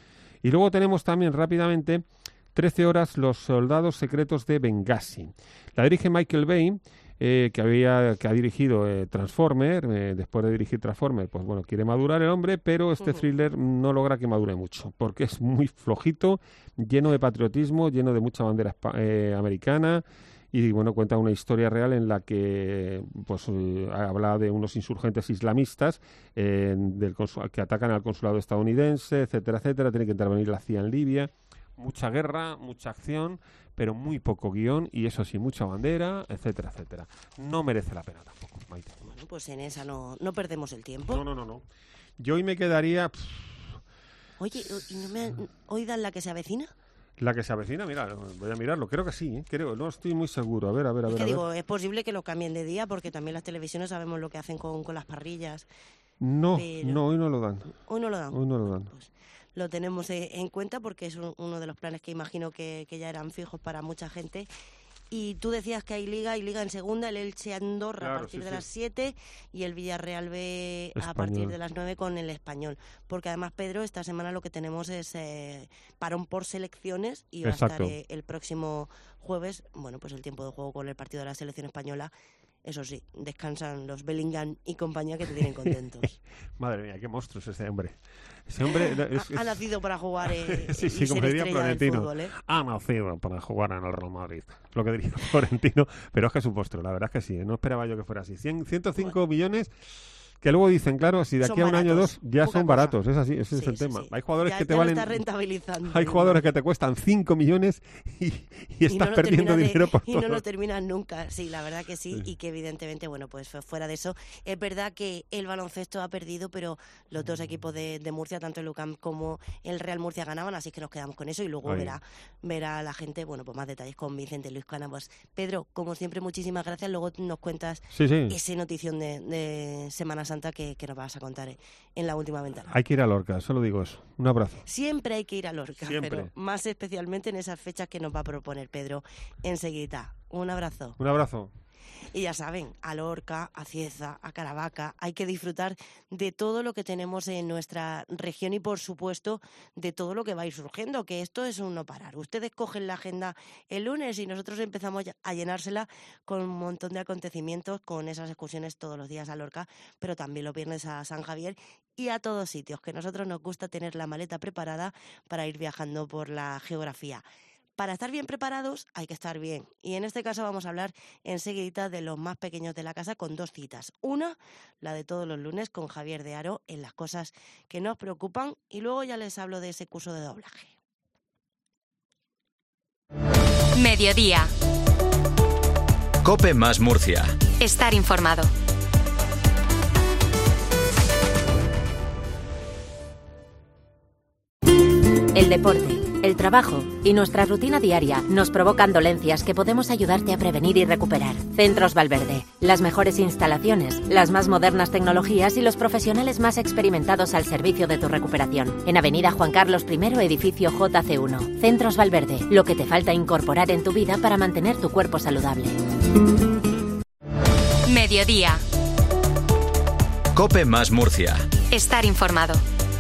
Y luego tenemos también rápidamente trece horas, los soldados secretos de Benghazi. La dirige Michael Bay, eh, que había que ha dirigido eh, Transformer. Eh, después de dirigir Transformer, pues bueno, quiere madurar el hombre, pero este uh-huh. thriller no logra que madure mucho, porque es muy flojito, lleno de patriotismo, lleno de mucha bandera eh, americana. Y bueno, cuenta una historia real en la que pues eh, habla de unos insurgentes islamistas eh, del consul- que atacan al consulado estadounidense, etcétera, etcétera. Tiene que intervenir la C I A en Libia. Mucha guerra, mucha acción, pero muy poco guión y eso sí, mucha bandera, etcétera, etcétera. No merece la pena tampoco, Maite.
Bueno, pues en esa no, no perdemos el tiempo.
No, no, no, no. Yo hoy me quedaría... Pff,
Oye, ¿y no me hoy dan la que se avecina?
La que se avecina, mira, voy a mirarlo, creo que sí, ¿eh? Creo, no estoy muy seguro, a ver, a ver, a
es
ver.
que
a
digo,
ver.
es posible que lo cambien de día porque también las televisiones sabemos lo que hacen con, con las parrillas.
No,
pero...
no, hoy no lo dan.
Hoy no lo dan.
Hoy no lo dan.
Pues lo tenemos en cuenta porque es uno de los planes que imagino que, que ya eran fijos para mucha gente. Y tú decías que hay liga, hay liga en segunda, el Elche Andorra
Claro,
a partir
sí,
de
sí.
las siete y el Villarreal B a
Español.
partir de las nueve con el Español. Porque además, Pedro, esta semana lo que tenemos es eh, parón por selecciones y va
Exacto.
a estar eh, el próximo jueves, bueno, pues el tiempo de juego con el partido de la selección española. Eso sí, descansan los Bellingham y compañía que te tienen contentos.
Madre mía, qué monstruo es ese hombre. Ese hombre es,
ha, ha nacido para jugar eh,
sí,
y
sí, como
ser
diría
estrella del
Florentino.
fútbol, ¿eh?
Ha nacido para jugar en el Real Madrid. Lo que diría Florentino, pero es que es un monstruo, la verdad es que sí, ¿eh? No esperaba yo que fuera así. cien, ciento cinco bueno. millones... Que luego dicen, claro, si de aquí
son
a un
baratos,
año o dos ya son baratos, cosa. es así, ese
sí,
es el
sí,
tema.
Sí.
Hay jugadores
ya,
que te
ya
valen.
Lo está rentabilizando.
Hay jugadores que te cuestan cinco millones y, y estás
no
perdiendo
de,
dinero por
y
todo.
no lo terminan nunca, sí, la verdad que sí,
sí,
y que evidentemente, bueno, pues fuera de eso, es verdad que el baloncesto ha perdido, pero los dos equipos de, de Murcia, tanto el UCAM como el Real Murcia ganaban, así que nos quedamos con eso y luego verá, verá la gente, bueno, pues más detalles con Vicente Luis Cana. Pues Pedro, como siempre, muchísimas gracias, luego nos cuentas
sí, sí.
ese notición de, de Semana Santa que, que nos vas a contar eh, en la última ventana.
Hay que ir a Lorca, solo digo eso. Un abrazo.
Siempre hay que ir a Lorca,
Siempre.
pero más especialmente en esas fechas que nos va a proponer Pedro enseguida. Un abrazo.
Un abrazo.
Y ya saben, a Lorca, a Cieza, a Caravaca, hay que disfrutar de todo lo que tenemos en nuestra región y, por supuesto, de todo lo que va a ir surgiendo, que esto es un no parar. Ustedes cogen la agenda el lunes y nosotros empezamos a llenársela con un montón de acontecimientos, con esas excursiones todos los días a Lorca, pero también los viernes a San Javier y a todos sitios, que a nosotros nos gusta tener la maleta preparada para ir viajando por la geografía. Para estar bien preparados hay que estar bien. Y en este caso vamos a hablar enseguida de los más pequeños de la casa con dos citas. Una, la de todos los lunes con Javier de Haro en las cosas que nos preocupan. Y luego ya les hablo de ese curso de doblaje.
Mediodía.
COPE más Murcia.
Estar informado.
El deporte, el trabajo y nuestra rutina diaria nos provocan dolencias que podemos ayudarte a prevenir y recuperar. Centros Valverde, las mejores instalaciones, las más modernas tecnologías y los profesionales más experimentados al servicio de tu recuperación. En Avenida Juan Carlos primero, edificio J C uno. Centros Valverde, lo que te falta incorporar en tu vida para mantener tu cuerpo saludable.
Mediodía.
COPE más Murcia.
Estar informado.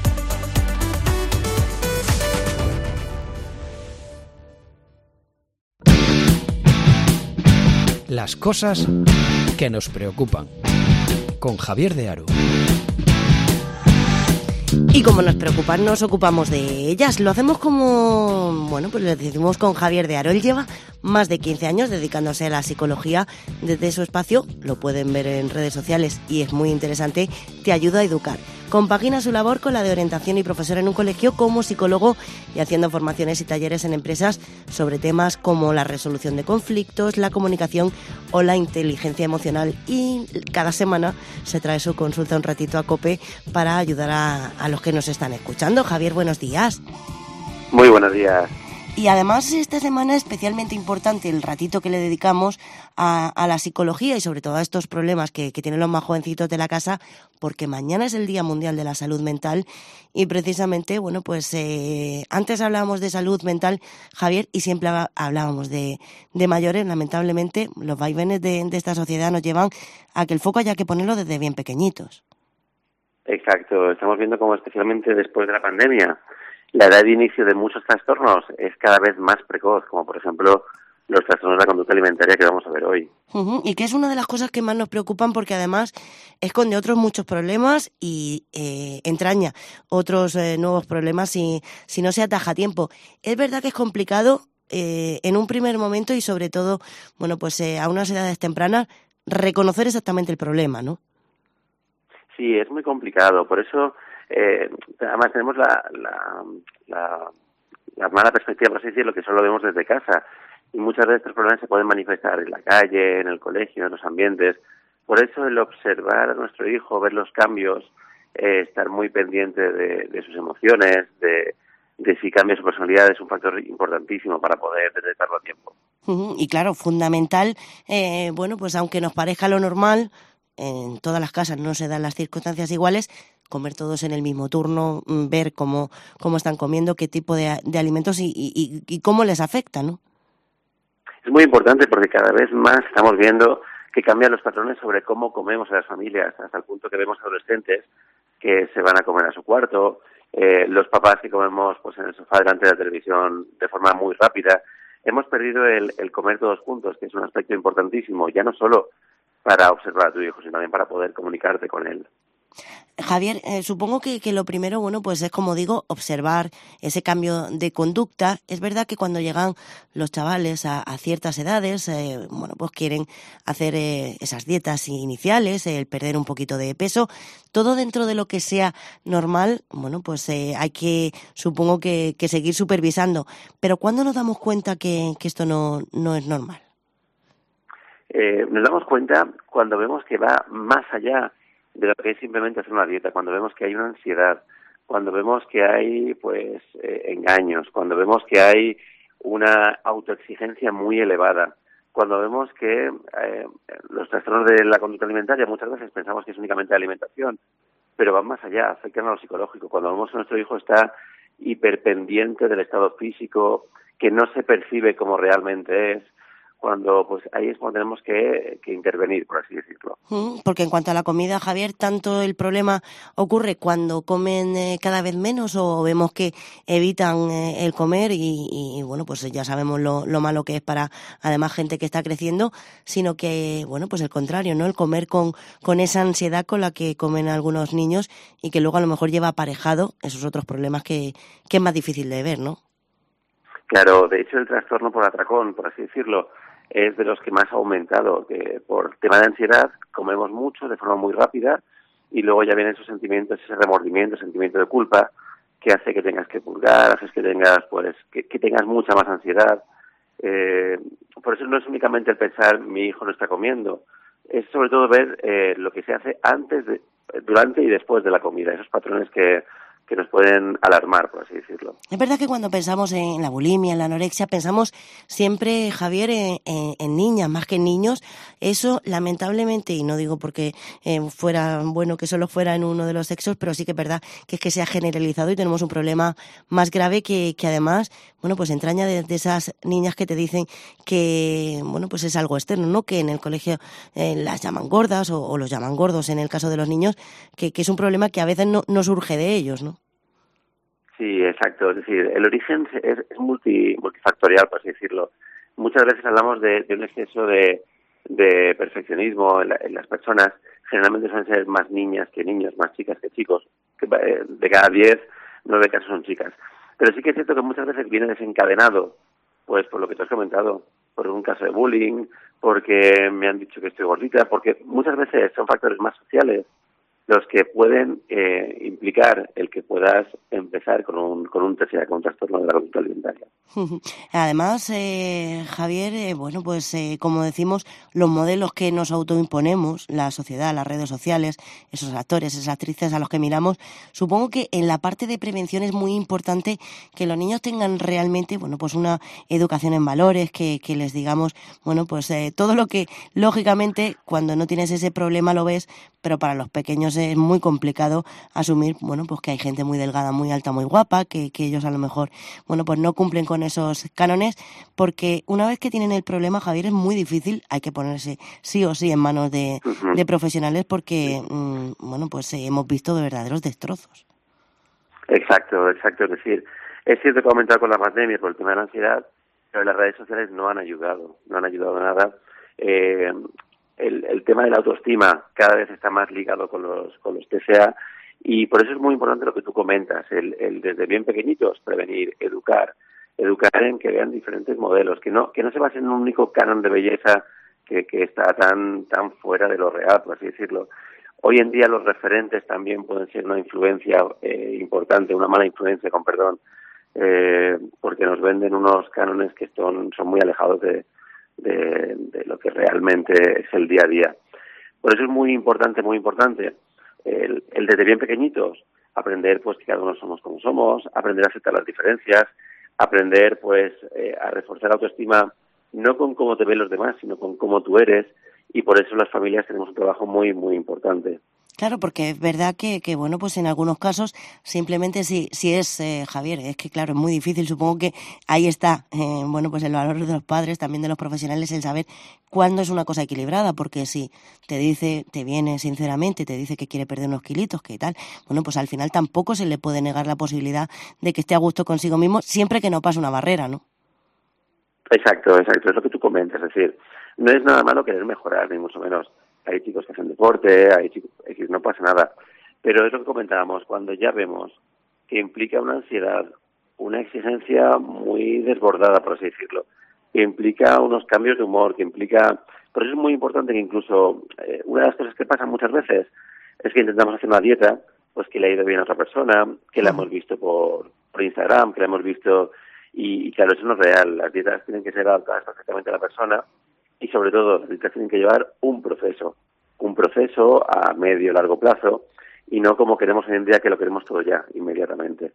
Las cosas que nos preocupan. Con Javier de Haro.
Y como nos preocupan, nos ocupamos de ellas. Lo hacemos como, bueno, pues lo decimos con Javier de Aro. Él lleva más de quince años dedicándose a la psicología desde su espacio. Lo pueden ver en redes sociales y es muy interesante. Te ayuda a educar. Compagina su labor con la de orientación y profesor en un colegio como psicólogo y haciendo formaciones y talleres en empresas sobre temas como la resolución de conflictos, la comunicación o la inteligencia emocional. Y cada semana se trae su consulta un ratito a COPE para ayudar a, a los que nos están escuchando. Javier, buenos días.
Muy buenos días.
Y además esta semana es especialmente importante el ratito que le dedicamos a, a la psicología y sobre todo a estos problemas que, que tienen los más jovencitos de la casa, porque mañana es el Día Mundial de la Salud Mental y precisamente, bueno, pues eh, antes hablábamos de salud mental, Javier, y siempre hablábamos de, de mayores. Lamentablemente los vaivenes de, de esta sociedad nos llevan a que el foco haya que ponerlo desde bien pequeñitos.
Exacto, estamos viendo como especialmente después de la pandemia la edad de inicio de muchos trastornos es cada vez más precoz, como por ejemplo los trastornos de la conducta alimentaria que vamos a ver hoy.
Uh-huh. Y que es una de las cosas que más nos preocupan porque además esconde otros muchos problemas y eh, entraña otros eh, nuevos problemas si, si no se ataja a tiempo. Es verdad que es complicado eh, en un primer momento y sobre todo, bueno, pues eh, a unas edades tempranas reconocer exactamente el problema, ¿no?
Sí, es muy complicado, por eso eh, además tenemos la, la, la, la mala perspectiva, por así decirlo, que solo vemos desde casa. Y muchas veces estos problemas se pueden manifestar en la calle, en el colegio, en los ambientes. Por eso el observar a nuestro hijo, ver los cambios, eh, estar muy pendiente de, de sus emociones, de, de si cambia su personalidad, es un factor importantísimo para poder detectarlo a tiempo.
Uh-huh. Y claro, fundamental, eh, bueno, pues aunque nos parezca lo normal, en todas las casas no se dan las circunstancias iguales, comer todos en el mismo turno, ver cómo, cómo están comiendo, qué tipo de, de alimentos y, y, y cómo les afecta, ¿no?
Es muy importante porque cada vez más estamos viendo que cambian los patrones sobre cómo comemos en las familias, hasta el punto que vemos adolescentes que se van a comer a su cuarto, eh, los papás que comemos pues en el sofá delante de la televisión de forma muy rápida. Hemos perdido el, el comer todos juntos, que es un aspecto importantísimo, ya no solo para observar a tu hijo, sino también para poder comunicarte con él.
Javier, eh, supongo que, que lo primero, bueno, pues es como digo, observar ese cambio de conducta. Es verdad que cuando llegan los chavales a, a ciertas edades, eh, bueno, pues quieren hacer eh, esas dietas iniciales, el eh, perder un poquito de peso, todo dentro de lo que sea normal, bueno, pues eh, hay que, supongo que, que seguir supervisando. Pero ¿cuándo nos damos cuenta que, que esto no, no es normal?
Eh, nos damos cuenta cuando vemos que va más allá de lo que es simplemente hacer una dieta, cuando vemos que hay una ansiedad, cuando vemos que hay pues eh, engaños, cuando vemos que hay una autoexigencia muy elevada, cuando vemos que eh, los trastornos de la conducta alimentaria muchas veces pensamos que es únicamente alimentación, pero van más allá, afectan a lo psicológico, cuando vemos que nuestro hijo está hiperpendiente del estado físico, que no se percibe como realmente es, cuando pues ahí es cuando tenemos que, que intervenir, por así decirlo.
Porque en cuanto a la comida, Javier, tanto el problema ocurre cuando comen eh, cada vez menos o vemos que evitan eh, el comer y, y bueno, pues ya sabemos lo, lo malo que es para además gente que está creciendo, sino que, bueno, pues el contrario, ¿no? El comer con, con esa ansiedad con la que comen algunos niños y que luego a lo mejor lleva aparejado esos otros problemas que, que es más difícil de ver, ¿no?
Claro, de hecho el trastorno por atracón, por así decirlo, es de los que más ha aumentado, que por tema de ansiedad comemos mucho de forma muy rápida y luego ya vienen esos sentimientos, ese remordimiento, ese sentimiento de culpa que hace que tengas que purgar, haces que tengas pues que, que tengas mucha más ansiedad. Eh, por eso no es únicamente el pensar mi hijo no está comiendo, es sobre todo ver eh, lo que se hace antes, de, durante y después de la comida, esos patrones que que nos pueden alarmar, por así decirlo.
Es verdad que cuando pensamos en la bulimia, en la anorexia, pensamos siempre, Javier, en, en, en niñas más que en niños. Eso, lamentablemente, y no digo porque eh, fuera bueno que solo fuera en uno de los sexos, pero sí que es verdad que es que se ha generalizado y tenemos un problema más grave que, que además, bueno, pues entraña de, de esas niñas que te dicen que, bueno, pues es algo externo, ¿no? Que en el colegio eh, las llaman gordas o, o los llaman gordos en el caso de los niños, que, que es un problema que a veces no, no surge de ellos, ¿no?
Sí, exacto. Es decir, el origen es, es multi, multifactorial, por así decirlo. Muchas veces hablamos de, de un exceso de, de perfeccionismo en, la, en las personas. Generalmente suelen ser más niñas que niños, más chicas que chicos, de cada diez, nueve casos son chicas. Pero sí que es cierto que muchas veces viene desencadenado, pues por lo que te has comentado, por un caso de bullying, porque me han dicho que estoy gordita, porque muchas veces son factores más sociales los que pueden eh, implicar el que puedas empezar con un con un T C A, con un trastorno de la conducta alimentaria.
Además, eh, Javier, eh, bueno, pues eh, como decimos, los modelos que nos autoimponemos, la sociedad, las redes sociales, esos actores, esas actrices a los que miramos, supongo que en la parte de prevención es muy importante que los niños tengan realmente, bueno, pues una educación en valores, que, que les digamos, bueno, pues eh, todo lo que, lógicamente, cuando no tienes ese problema lo ves, pero para los pequeños es muy complicado asumir, bueno, pues que hay gente muy delgada, muy alta, muy guapa, que, que ellos a lo mejor, bueno, pues no cumplen con esos cánones, porque una vez que tienen el problema, Javier, es muy difícil, hay que ponerse sí o sí en manos de, uh-huh. de profesionales, porque, mmm, bueno, pues eh, hemos visto de verdaderos destrozos.
Exacto, exacto, es decir, es cierto que ha aumentado con la pandemia por el tema de la ansiedad, pero las redes sociales no han ayudado, no han ayudado nada. Eh, El, el tema de la autoestima cada vez está más ligado con los con los T C A y por eso es muy importante lo que tú comentas, el, el desde bien pequeñitos prevenir, educar, educar en que vean diferentes modelos, que no que no se basen en un único canon de belleza que, que está tan tan fuera de lo real, por así decirlo. Hoy en día los referentes también pueden ser una influencia eh, importante, una mala influencia, con perdón, eh, porque nos venden unos cánones que son, son muy alejados de De, de lo que realmente es el día a día. Por eso es muy importante, muy importante el, el desde bien pequeñitos aprender pues que cada uno somos como somos, aprender a aceptar las diferencias, aprender pues eh, a reforzar la autoestima no con cómo te ven los demás, sino con cómo tú eres, y por eso las familias tenemos un trabajo muy, muy importante.
Claro, porque es verdad que, que bueno, pues en algunos casos simplemente si, si es, eh, Javier, es que claro, es muy difícil, supongo que ahí está, eh, bueno, pues el valor de los padres, también de los profesionales, el saber cuándo es una cosa equilibrada, porque si te dice, te viene sinceramente, te dice que quiere perder unos kilitos, que tal, bueno, pues al final tampoco se le puede negar la posibilidad de que esté a gusto consigo mismo, siempre que no pase una barrera, ¿no?
Exacto, exacto, es lo que tú comentas, es decir, no es nada malo querer mejorar, ni mucho menos. Hay chicos que hacen deporte, hay chicos que no pasa nada. Pero es lo que comentábamos, cuando ya vemos que implica una ansiedad, una exigencia muy desbordada, por así decirlo, que implica unos cambios de humor, que implica... Por eso es muy importante que incluso eh, una de las cosas que pasa muchas veces es que intentamos hacer una dieta, pues que le ha ido bien a otra persona, que la hemos visto por, por Instagram, que la hemos visto... Y, y claro, eso no es real. Las dietas tienen que ser adaptadas perfectamente a la persona. Y sobre todo, las dietas tienen que llevar un proceso, un proceso a medio largo plazo, y no como queremos hoy en día, que lo queremos todo ya, inmediatamente.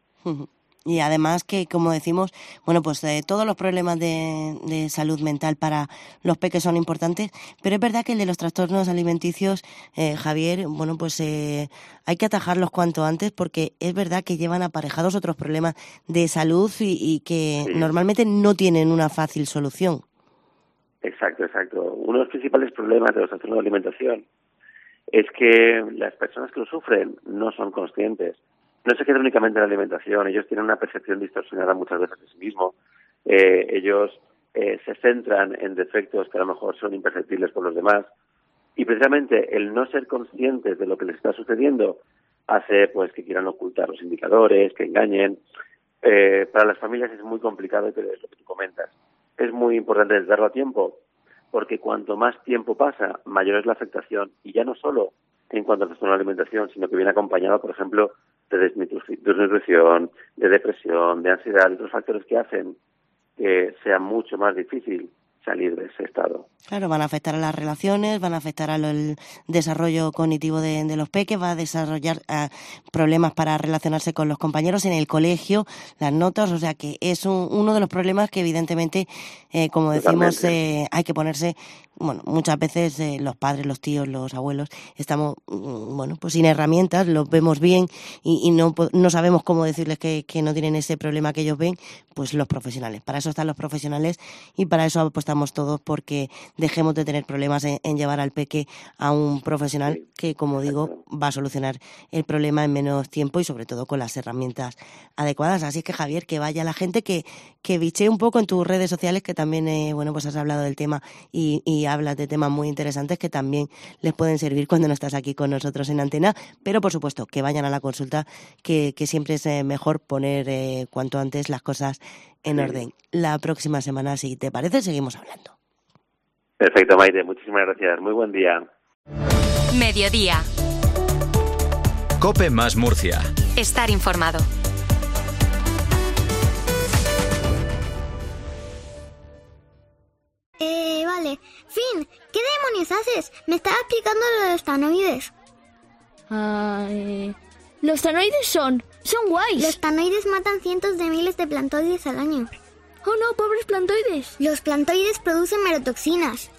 Y además que, como decimos, bueno, pues eh, todos los problemas de, de salud mental para los peques son importantes, pero es verdad que el de los trastornos alimenticios, eh, Javier, bueno, pues eh, hay que atajarlos cuanto antes, porque es verdad que llevan aparejados otros problemas de salud y, y que sí. normalmente no tienen una fácil solución.
Exacto, exacto. Uno de los principales problemas de los trastornos de alimentación es que las personas que lo sufren no son conscientes. No se queda únicamente en la alimentación, ellos tienen una percepción distorsionada muchas veces de sí mismos. Eh, ellos eh, se centran en defectos que a lo mejor son imperceptibles por los demás. Y precisamente el no ser conscientes de lo que les está sucediendo hace pues que quieran ocultar los indicadores, que engañen. Eh, para las familias es muy complicado, pero es lo que tú comentas. Es muy importante darlo a tiempo, porque cuanto más tiempo pasa, mayor es la afectación, y ya no solo en cuanto a trastorno de alimentación, sino que viene acompañado, por ejemplo, de desnutrición, de depresión, de ansiedad, y otros factores que hacen que sea mucho más difícil salir de ese estado.
Claro, van a afectar a las relaciones, van a afectar al desarrollo cognitivo de, de los peques, va a desarrollar uh, problemas para relacionarse con los compañeros en el colegio, las notas, o sea que es un, uno de los problemas que evidentemente, eh, como decimos, eh, hay que ponerse, bueno, muchas veces eh, los padres, los tíos, los abuelos, estamos, bueno, pues sin herramientas, los vemos bien y, y no, no sabemos cómo decirles que, que no tienen ese problema que ellos ven, pues los profesionales. Para eso están los profesionales y para eso apostamos todos, porque dejemos de tener problemas en, en llevar al peque a un profesional que, como digo, va a solucionar el problema en menos tiempo y sobre todo con las herramientas adecuadas. Así que, Javier, que vaya la gente, que, que bichee un poco en tus redes sociales, que también, eh, bueno, pues has hablado del tema y, y hablas de temas muy interesantes que también les pueden servir cuando no estás aquí con nosotros en antena, pero por supuesto que vayan a la consulta, que, que siempre es eh, mejor poner eh, cuanto antes las cosas en sí. orden. La próxima semana, si te parece, seguimos hablando.
Perfecto, Maite, muchísimas gracias. Muy buen día.
Mediodía.
COPE más Murcia.
Estar informado.
Eh, vale. Finn, ¿qué demonios haces? Me estaba explicando lo de los tanoides.
Ah, eh... Los tanoides son... son guays.
Los tanoides matan cientos de miles de plantoides al año.
Oh no, pobres plantoides.
Los plantoides producen merotoxinas.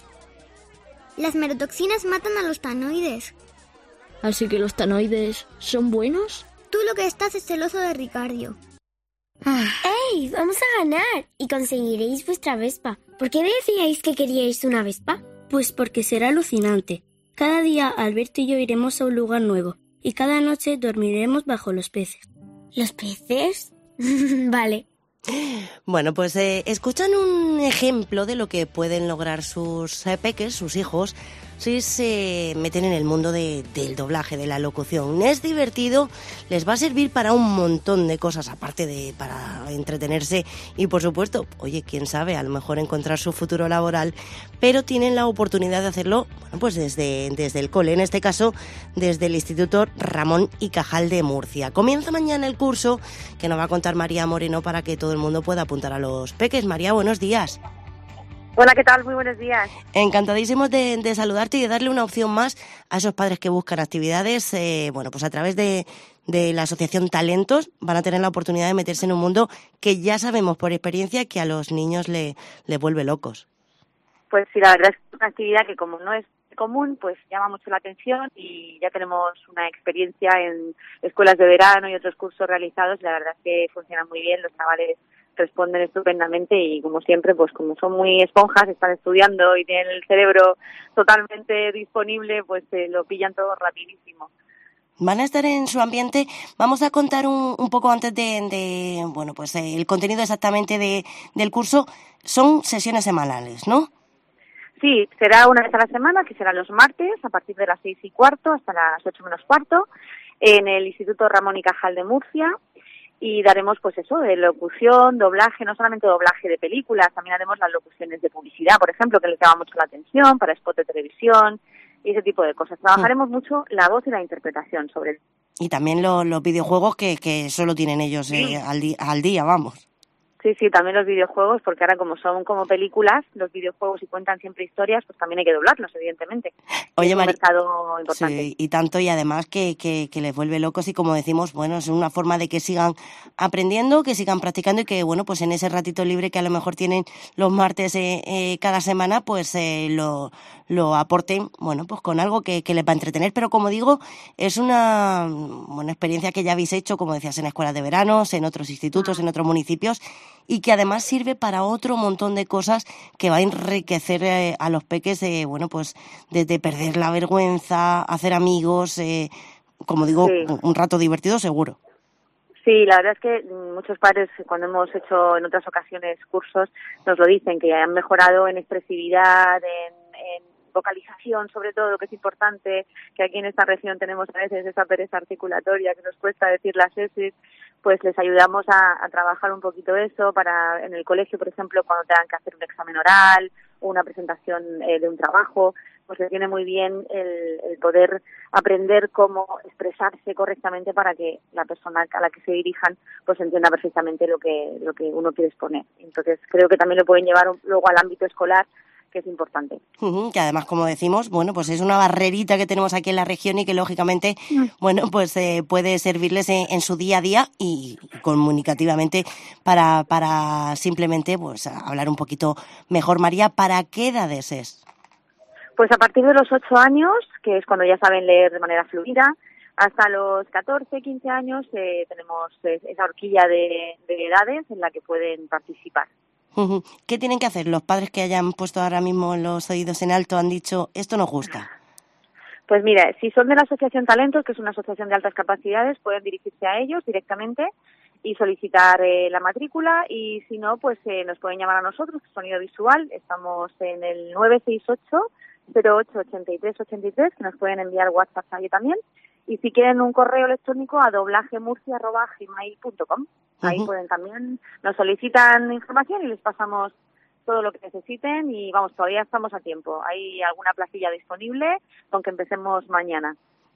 Las merotoxinas matan a los tanoides.
¿Así que los tanoides son buenos?
Tú lo que estás es celoso de Ricardo.
Ah.
¡Ey! ¡Vamos a ganar! Y conseguiréis vuestra Vespa. ¿Por qué decíais que queríais una Vespa?
Pues porque será alucinante. Cada día Alberto y yo iremos a un lugar nuevo y cada noche dormiremos bajo los peces.
¿Los peces? Vale.
Bueno, pues eh, escuchan un ejemplo de lo que pueden lograr sus eh, peques, sus hijos, si se meten en el mundo de, del doblaje, de la locución. Es divertido, les va a servir para un montón de cosas, aparte de para entretenerse y, por supuesto, oye, quién sabe, a lo mejor encontrar su futuro laboral, pero tienen la oportunidad de hacerlo, bueno, pues desde, desde el cole, en este caso, desde el Instituto Ramón y Cajal de Murcia. Comienza mañana el curso que nos va a contar María Moreno para que todo el mundo pueda apuntar a los peques. María, buenos días.
Hola, ¿qué tal? Muy buenos días.
Encantadísimos de, de saludarte y de darle una opción más a esos padres que buscan actividades. Eh, bueno, pues a través de, de la Asociación Talentos van a tener la oportunidad de meterse en un mundo que ya sabemos por experiencia que a los niños le, le vuelve locos.
Pues sí, la verdad es que es una actividad que, como no es común, pues llama mucho la atención y ya tenemos una experiencia en escuelas de verano y otros cursos realizados y la verdad es que funciona muy bien. Los chavales responden estupendamente y, como siempre, pues como son muy esponjas, están estudiando y tienen el cerebro totalmente disponible, pues eh, lo pillan todo rapidísimo.
Van a estar en su ambiente. Vamos a contar un, un poco antes de, de bueno, pues eh, el contenido exactamente de, del curso. Son sesiones semanales, ¿no?
Sí, será una vez a la semana, que será los martes, a partir de las seis y cuarto hasta las ocho menos cuarto, en el Instituto Ramón y Cajal de Murcia. Y daremos, pues eso, de locución, doblaje, no solamente doblaje de películas, también haremos las locuciones de publicidad, por ejemplo, que les llama mucho la atención, para spot de televisión y ese tipo de cosas. Trabajaremos mm. mucho la voz y la interpretación sobre el...
Y también lo, los videojuegos que, que solo tienen ellos sí. eh, al, di- al día, vamos.
Sí, sí, también los videojuegos, porque ahora como son como películas, los videojuegos y cuentan siempre historias, pues también hay que doblarlos, evidentemente.
Oye,
es un
Mari...
mercado importante.
Sí, y tanto, y además que, que, que les vuelve locos y, como decimos, bueno, es una forma de que sigan aprendiendo, que sigan practicando y que, bueno, pues en ese ratito libre que a lo mejor tienen los martes eh, eh, cada semana, pues eh, lo, lo aporten, bueno, pues con algo que, que les va a entretener. Pero, como digo, es una, una experiencia que ya habéis hecho, como decías, en escuelas de verano, en otros institutos, en otros municipios, y que además sirve para otro montón de cosas que va a enriquecer eh, a los peques, de, bueno, pues desde perder la vergüenza, hacer amigos, eh, como digo, sí. un rato divertido seguro.
Sí, la verdad es que muchos padres, cuando hemos hecho en otras ocasiones cursos, nos lo dicen, que han mejorado en expresividad, en, en vocalización, sobre todo, que es importante, que aquí en esta región tenemos a veces esa pereza articulatoria que nos cuesta decir las eses, pues les ayudamos a, a trabajar un poquito eso para, en el colegio, por ejemplo, cuando tengan que hacer un examen oral o una presentación eh, de un trabajo, pues les viene muy bien el, el poder aprender cómo expresarse correctamente para que la persona a la que se dirijan pues entienda perfectamente lo que lo que uno quiere exponer. Entonces creo que también lo pueden llevar luego al ámbito escolar, que es importante.
Uh-huh, que además, como decimos, bueno, pues es una barrerita que tenemos aquí en la región y que lógicamente, mm. bueno, pues eh, puede servirles en, en su día a día y comunicativamente para, para simplemente pues hablar un poquito mejor. María, ¿para qué edades es?
Pues a partir de los ocho años, que es cuando ya saben leer de manera fluida, Hasta los catorce, quince años eh, tenemos eh, esa horquilla de, de edades en la que pueden participar.
¿Qué tienen que hacer los padres que hayan puesto ahora mismo los oídos en alto, han dicho, esto nos gusta?
Pues mira, si son de la Asociación Talentos, que es una asociación de altas capacidades, pueden dirigirse a ellos directamente y solicitar eh, la matrícula, y si no, pues eh, nos pueden llamar a nosotros, Sonido Visual. Estamos en el nueve seis ocho, cero ocho, ochenta y tres ochenta y tres, que nos pueden enviar WhatsApp ahí también. Y si quieren un correo electrónico, a doblajemurcia arroba gmail punto com. Ahí uh-huh. pueden también, nos solicitan información y les pasamos todo lo que necesiten, y vamos, todavía estamos a tiempo. Hay alguna placilla disponible con que empecemos mañana.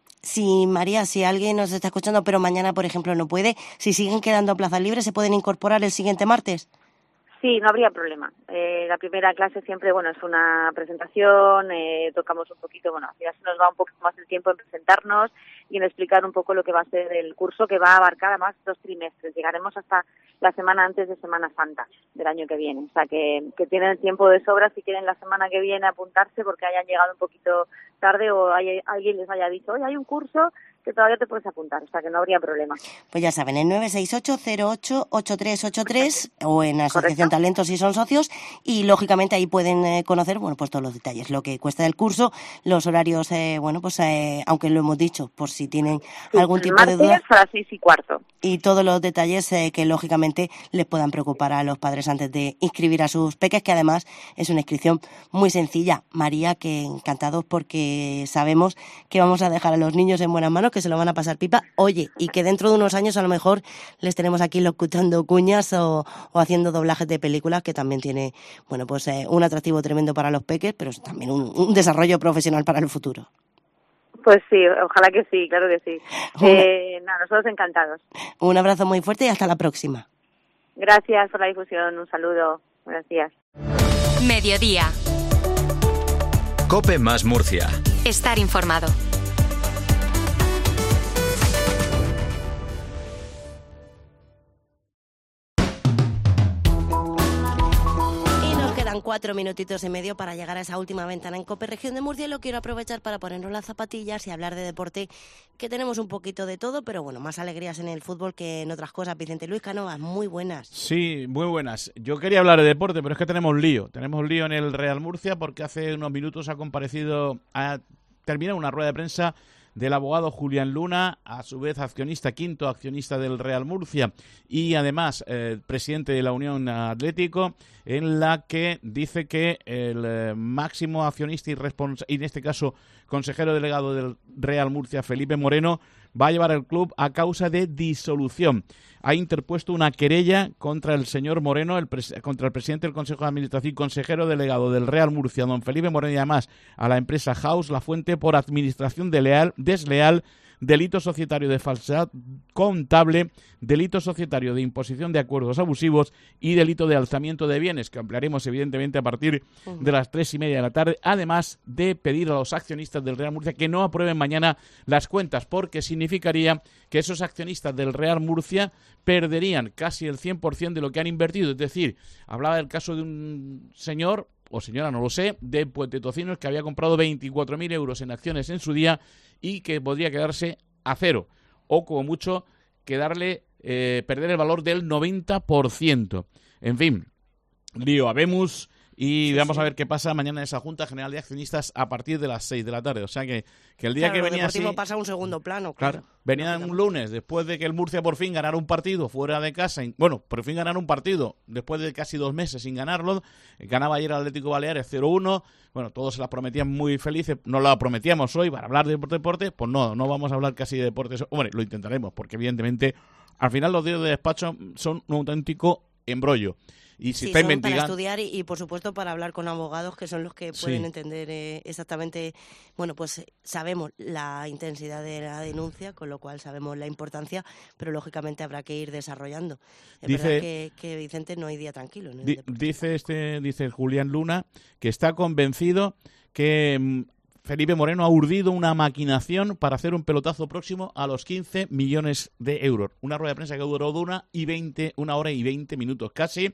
Sí, María, si alguien nos está escuchando pero mañana, por ejemplo, no puede, si siguen quedando plazas libres, ¿se pueden incorporar el siguiente martes?
Sí, no habría problema. Eh, la primera clase siempre, bueno, es una presentación, eh, tocamos un poquito, bueno, ya se nos va un poco más el tiempo en presentarnos y en explicar un poco lo que va a ser el curso, que va a abarcar además dos trimestres. Llegaremos hasta la semana antes de Semana Santa del año que viene. O sea, que, que tienen tiempo de sobra si quieren la semana que viene apuntarse porque hayan llegado un poquito tarde o hay, alguien les haya dicho, oye, hay un curso que todavía te puedes apuntar, o sea que no habría problema.
Pues ya saben, en nueve seis ocho, cero ocho, ocho tres ocho tres o en la Asociación
Correcto.
Talentos si son socios, y lógicamente ahí pueden eh, conocer, bueno, pues todos los detalles, lo que cuesta el curso, los horarios, eh, bueno, pues eh, aunque lo hemos dicho, por si tienen
sí,
algún tipo
martes
de duda.
a las seis y cuarto.
Y todos los detalles eh, que lógicamente les puedan preocupar a los padres antes de inscribir a sus peques, que además es una inscripción muy sencilla. María, que encantados porque sabemos que vamos a dejar a los niños en buenas manos, que se lo van a pasar pipa. Oye, y que dentro de unos años a lo mejor les tenemos aquí locutando cuñas o, o haciendo doblajes de películas, que también tiene, bueno, pues eh, un atractivo tremendo para los peques, pero es también un, un desarrollo profesional para el futuro.
Pues sí, ojalá que sí, claro que sí. Eh, nada, nosotros encantados.
Un abrazo muy fuerte y hasta la próxima.
Gracias por la difusión, un saludo. Buenos días.
Mediodía.
COPE más Murcia.
Estar informado.
Cuatro minutitos y medio para llegar a esa última ventana en COPE Región de Murcia, y lo quiero aprovechar para ponernos las zapatillas y hablar de deporte, que tenemos un poquito de todo, pero bueno, más alegrías en el fútbol que en otras cosas. Vicente Luis Cánovas, muy buenas.
Sí, muy buenas. Yo quería hablar de deporte, pero es que tenemos lío. Tenemos lío en el Real Murcia porque hace unos minutos ha comparecido, ha terminado una rueda de prensa del abogado Julián Luna, a su vez accionista, quinto accionista del Real Murcia y además eh, presidente de la Unión Atlético, en la que dice que el eh, máximo accionista y, respons- y en este caso consejero delegado del Real Murcia, Felipe Moreno, va a llevar el club a causa de disolución. Ha interpuesto una querella contra el señor Moreno, el pres- contra el presidente del Consejo de Administración y consejero delegado del Real Murcia, don Felipe Moreno, y además a la empresa House La Fuente por administración desleal, desleal, delito societario de falsedad contable, delito societario de imposición de acuerdos abusivos y delito de alzamiento de bienes, que ampliaremos evidentemente a partir de las tres y media de la tarde, además de pedir a los accionistas del Real Murcia que no aprueben mañana las cuentas, porque significaría que esos accionistas del Real Murcia perderían casi el cien por ciento de lo que han invertido. Es decir, hablaba del caso de un señor o señora, no lo sé, de Puente Tocinos, que había comprado veinticuatro mil euros en acciones en su día y que podría quedarse a cero, o como mucho quedarle, eh, perder el valor del noventa por ciento. En fin, lío habemos. Y sí, vamos sí. a ver qué pasa mañana en esa Junta General de Accionistas a partir de las seis de la tarde. O sea que, que el día
claro,
que venía así...
pasa a un segundo plano, claro.
claro venía un lunes, después de que el Murcia por fin ganara un partido fuera de casa. Bueno, por fin ganar un partido después de casi dos meses sin ganarlo. Ganaba ayer el Atlético Baleares cero uno. Bueno, todos se las prometían muy felices. No la prometíamos hoy para hablar de deporte, deporte. Pues no, no vamos a hablar casi de deportes. Bueno, lo intentaremos, porque evidentemente al final los días de despacho son un auténtico embrollo. Y si
sí,
está
son
investigando...
para estudiar y, y, por supuesto, para hablar con abogados, que son los que pueden
sí.
entender eh, exactamente... Bueno, pues eh, sabemos la intensidad de la denuncia, con lo cual sabemos la importancia, pero lógicamente habrá que ir desarrollando. Es
dice,
verdad que, que, Vicente, no hay día tranquilo. ¿no?
Di, dice, este, dice Julián Luna que está convencido que... Mm, Felipe Moreno ha urdido una maquinación para hacer un pelotazo próximo a los quince millones de euros. Una rueda de prensa que duró de una, y veinte, una hora y veinte minutos casi.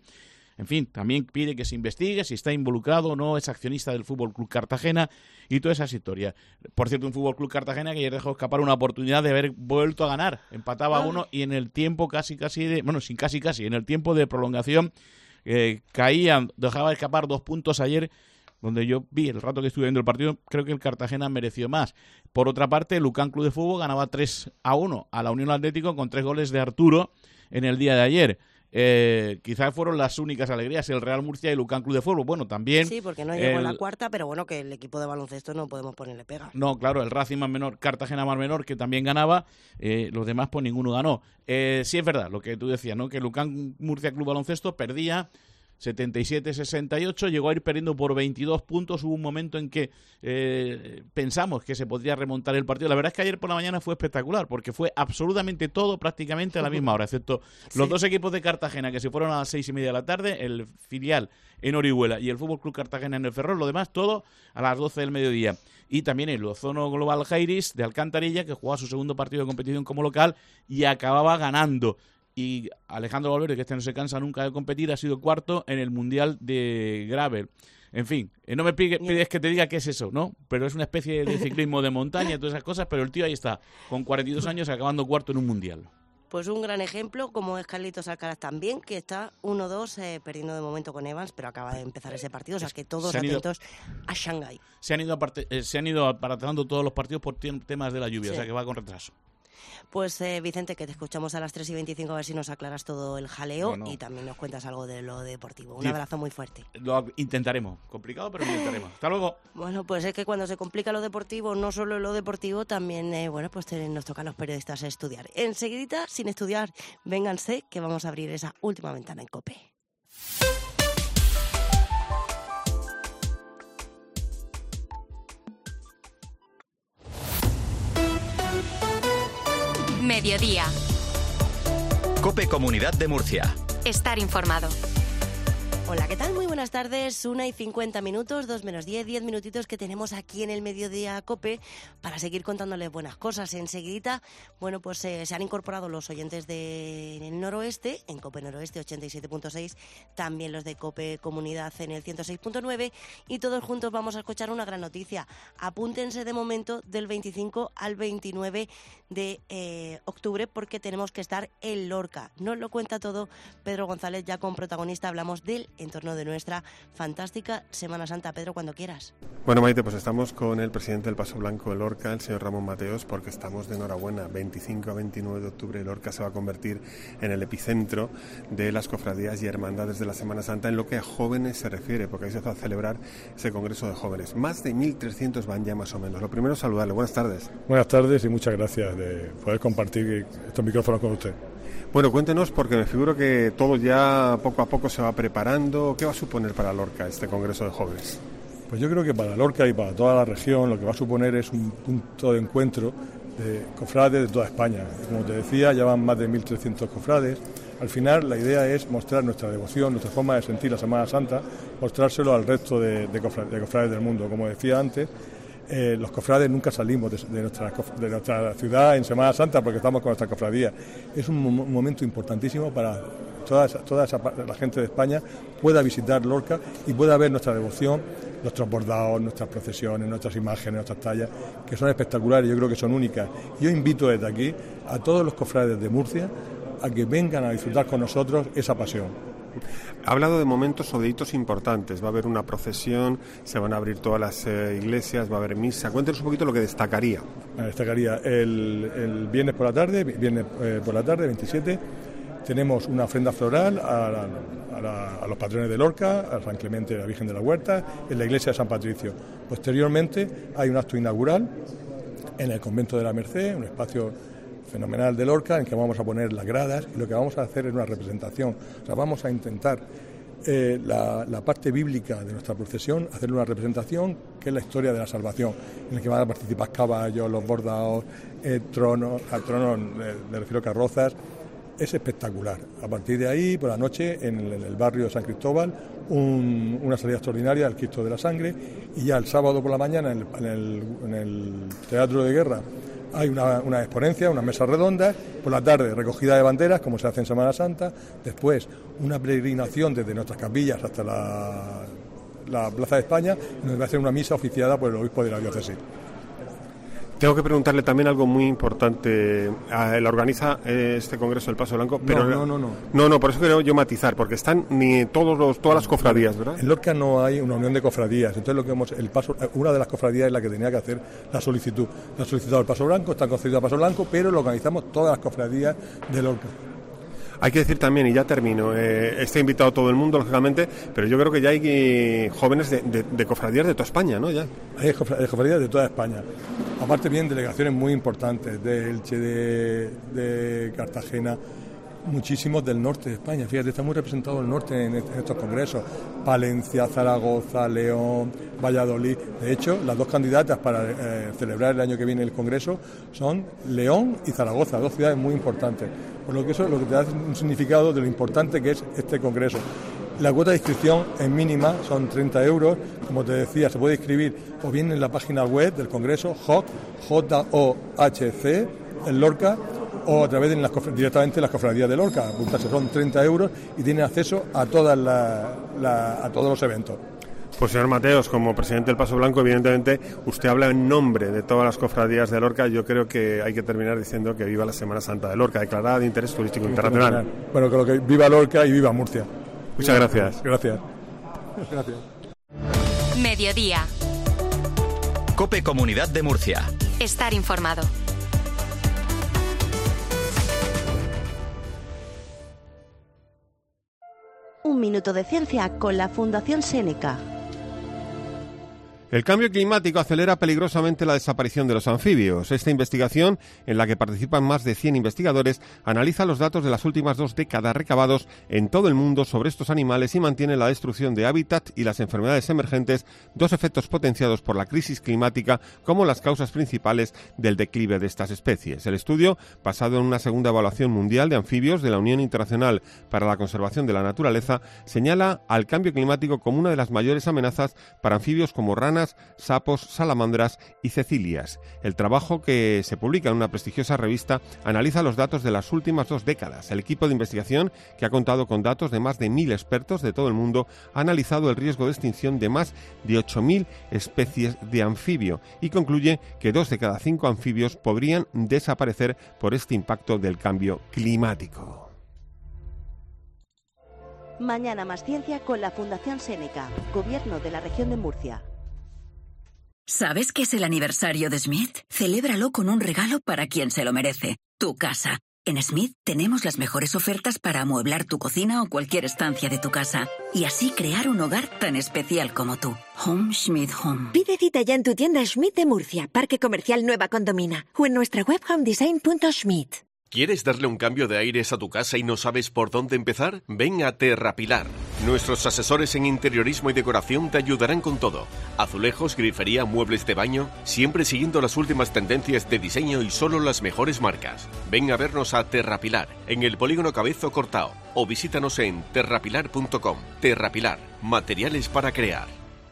En fin, también pide que se investigue si está involucrado o no, es accionista del Fútbol Club Cartagena y todas esas historias. Por cierto, un Fútbol Club Cartagena que ayer dejó escapar una oportunidad de haber vuelto a ganar. Empataba a uno y en el tiempo casi, casi, de, bueno, sin casi, casi, en el tiempo de prolongación eh, caían, dejaba escapar dos puntos ayer, donde yo vi el rato que estuve viendo el partido, creo que el Cartagena mereció más. Por otra parte, el Lucan Club de Fútbol ganaba tres a uno a la Unión Atlético con tres goles de Arturo en el día de ayer. Eh, quizás fueron las únicas alegrías, el Real Murcia y el Lucan Club de Fútbol. Bueno, también...
Sí, porque no llegó
el...
la cuarta, pero bueno, que el equipo de baloncesto no podemos ponerle pega.
No, claro, el Racing más menor, Cartagena más menor, que también ganaba, eh, los demás pues ninguno ganó. Eh, sí es verdad, lo que tú decías, ¿no? Que el Lucan Murcia Club Baloncesto perdía setenta y siete a sesenta y ocho, llegó a ir perdiendo por veintidós puntos, hubo un momento en que eh, pensamos que se podría remontar el partido. La verdad es que ayer por la mañana fue espectacular, porque fue absolutamente todo prácticamente a la misma hora, excepto sí. los dos equipos de Cartagena que se fueron a las seis y media de la tarde, el filial en Orihuela y el Fútbol Club Cartagena en el Ferrol, lo demás todo a las doce del mediodía. Y también el Ozono Global Jairis de Alcantarilla, que jugaba su segundo partido de competición como local y acababa ganando. Y Alejandro Valverde, que este no se cansa nunca de competir, ha sido cuarto en el Mundial de Gravel. En fin, eh, no me pides que te diga qué es eso, ¿no? Pero es una especie de ciclismo de montaña y todas esas cosas, pero el tío ahí está, con cuarenta y dos años, acabando cuarto en un Mundial.
Pues un gran ejemplo, como es Carlitos Alcaraz también, que está uno dos eh, perdiendo de momento con Evans, pero acaba de empezar ese partido, o sea que todos atentos ido, a Shanghái. Se han ido aparte, eh, se han ido apartando todos los partidos por temas de la lluvia, sí. O sea que va con retraso. Pues eh, Vicente, que te escuchamos a las tres y veinticinco a ver si nos aclaras todo el jaleo bueno. y también nos cuentas algo de lo deportivo. Un sí. abrazo muy fuerte.
Lo intentaremos. Complicado, pero lo intentaremos. Hasta luego.
Bueno, pues es que cuando se complica lo deportivo, no solo lo deportivo, también, eh, bueno, pues te, nos toca a los periodistas estudiar. Enseguidita, sin estudiar, vénganse, que vamos a abrir esa última ventana en COPE.
Mediodía.
COPE Comunidad de Murcia.
Estar informado.
Hola, ¿qué tal? Muy buenas tardes. Una y cincuenta minutos, dos menos diez, diez minutitos que tenemos aquí en el Mediodía COPE para seguir contándoles buenas cosas. Enseguidita, bueno, pues eh, se han incorporado los oyentes del Noroeste, en COPE Noroeste ochenta y siete punto seis, también los de COPE Comunidad en el ciento seis punto nueve y todos juntos vamos a escuchar una gran noticia. Apúntense de momento del veinticinco al veintinueve de eh, octubre porque tenemos que estar en Lorca. Nos lo cuenta todo Pedro González, ya con protagonista hablamos del en torno de nuestra fantástica Semana Santa. Pedro, cuando quieras.
Bueno, Maite, pues estamos con el presidente del Paso Blanco de Lorca, el señor Ramón Mateos, porque estamos de enhorabuena. veinticinco a veintinueve de octubre Lorca se va a convertir en el epicentro de las cofradías y hermandades de la Semana Santa en lo que a jóvenes se refiere, porque ahí se va a celebrar ese congreso de jóvenes. Más de mil trescientos van ya más o menos. Lo primero, saludarle. Buenas tardes.
Buenas tardes y muchas gracias de poder compartir estos micrófonos con usted.
Bueno, cuéntenos, porque me figuro que todo ya poco a poco se va preparando. ¿Qué va a suponer para Lorca este Congreso de Jóvenes?
Pues yo creo que para Lorca y para toda la región lo que va a suponer es un punto de encuentro de cofrades de toda España. Como te decía, ya van más de mil trescientos cofrades. Al final la idea es mostrar nuestra devoción, nuestra forma de sentir la Semana Santa, mostrárselo al resto de, de, cofrades, de cofrades del mundo. Como decía antes, Eh, los cofrades nunca salimos de, de, nuestra, de nuestra ciudad en Semana Santa porque estamos con nuestra cofradía. Es un, un momento importantísimo para toda, esa, toda esa, la gente de España pueda visitar Lorca y pueda ver nuestra devoción, nuestros bordados, nuestras procesiones, nuestras imágenes, nuestras tallas, que son espectaculares, yo creo que son únicas. Yo invito desde aquí a todos los cofrades de Murcia a que vengan a disfrutar con nosotros esa pasión.
Ha hablado de momentos o de hitos importantes. Va a haber una procesión, se van a abrir todas las eh, iglesias, va a haber misa. Cuéntenos un poquito lo que destacaría.
Bueno, destacaría el, el viernes por la tarde, viernes eh, por la tarde, veintisiete, tenemos una ofrenda floral a, la, a, la, a los patrones de Lorca, a San Clemente y la Virgen de la Huerta, en la iglesia de San Patricio. Posteriormente hay un acto inaugural en el convento de la Merced, un espacio fenomenal de Lorca, en que vamos a poner las gradas y lo que vamos a hacer es una representación. O sea, vamos a intentar eh, la, la parte bíblica de nuestra procesión, hacer una representación que es la historia de la salvación, en la que van a participar caballos, los bordados, eh, tronos, a tronos, eh, me refiero a carrozas. Es espectacular. A partir de ahí, por la noche, en el, en el barrio de San Cristóbal, un, una salida extraordinaria del Cristo de la Sangre, y ya el sábado por la mañana, en el, en el, en el Teatro de Guerra, hay una, una exponencia, unas mesas redondas, por la tarde recogida de banderas, como se hace en Semana Santa, después una peregrinación desde nuestras capillas hasta la, la Plaza de España, y nos va a hacer una misa oficiada por el obispo de la diócesis.
Tengo que preguntarle también algo muy importante. ¿La organiza eh, este Congreso del Paso Blanco? Pero
no, no, no, no.
No, no, por eso quiero yo matizar, porque están ni todos los, todas las cofradías, ¿verdad?
En Lorca no hay una unión de cofradías, entonces lo que hemos, el paso, una de las cofradías es la que tenía que hacer la solicitud. La ha solicitado el Paso Blanco, está concedido al Paso Blanco, pero lo organizamos todas las cofradías de Lorca.
Hay que decir también, y ya termino, eh, está invitado todo el mundo, lógicamente, pero yo creo que ya hay eh, jóvenes de, de, de cofradías de toda España, ¿no? Ya.
Hay cofradías de toda España. Aparte bien, delegaciones muy importantes, de Elche, de, de Cartagena, muchísimos del norte de España. Fíjate, está muy representado el norte en, en estos congresos. Palencia, Zaragoza, León, Valladolid. De hecho, las dos candidatas para eh, celebrar el año que viene el congreso son León y Zaragoza, dos ciudades muy importantes. Por lo que eso es lo que te da un significado de lo importante que es este congreso. La cuota de inscripción es mínima, son treinta euros. Como te decía, se puede inscribir o bien en la página web del congreso, J O H C, en Lorca, o a través de las, directamente en las cofradías de Lorca. Apuntarse, son treinta euros y tienen acceso a, todas la, la, a todos los eventos.
Pues señor Mateos, como presidente del Paso Blanco, evidentemente usted habla en nombre de todas las cofradías de Lorca. Yo creo que hay que terminar diciendo que viva la Semana Santa de Lorca, declarada de interés turístico internacional.
Bueno, que lo que viva Lorca y viva Murcia.
Muchas gracias.
Gracias. Gracias.
Mediodía.
COPE Comunidad de Murcia.
Estar informado.
Un minuto de ciencia con la Fundación Séneca.
El cambio climático acelera peligrosamente la desaparición de los anfibios. Esta investigación, en la que participan más de cien investigadores, analiza los datos de las últimas dos décadas recabados en todo el mundo sobre estos animales y mantiene la destrucción de hábitat y las enfermedades emergentes, dos efectos potenciados por la crisis climática, como las causas principales del declive de estas especies. El estudio, basado en una segunda evaluación mundial de anfibios de la Unión Internacional para la Conservación de la Naturaleza, señala al cambio climático como una de las mayores amenazas para anfibios como ranas, sapos, salamandras y cecilias. El trabajo, que se publica en una prestigiosa revista, analiza los datos de las últimas dos décadas. El equipo de investigación, que ha contado con datos de más de mil expertos de todo el mundo, ha analizado el riesgo de extinción de más de ocho mil especies de anfibio y concluye que dos de cada cinco anfibios podrían desaparecer por este impacto del cambio climático.
Mañana más ciencia con la Fundación Séneca, Gobierno de la Región de Murcia.
¿Sabes qué es el aniversario de Smith? Celébralo con un regalo para quien se lo merece, tu casa. En Smith tenemos las mejores ofertas para amueblar tu cocina o cualquier estancia de tu casa y así crear un hogar tan especial como tú. Home Schmidt Home.
Pide cita ya en tu tienda Schmidt de Murcia, Parque Comercial Nueva Condomina, o en nuestra web homedesign punto schmidt.
¿Quieres darle un cambio de aires a tu casa y no sabes por dónde empezar? Ven a Terrapilar. Nuestros asesores en interiorismo y decoración te ayudarán con todo. Azulejos, grifería, muebles de baño, siempre siguiendo las últimas tendencias de diseño y solo las mejores marcas. Ven a vernos a Terrapilar, en el Polígono Cabezo Cortao, o visítanos en terrapilar punto com. Terrapilar, materiales para crear.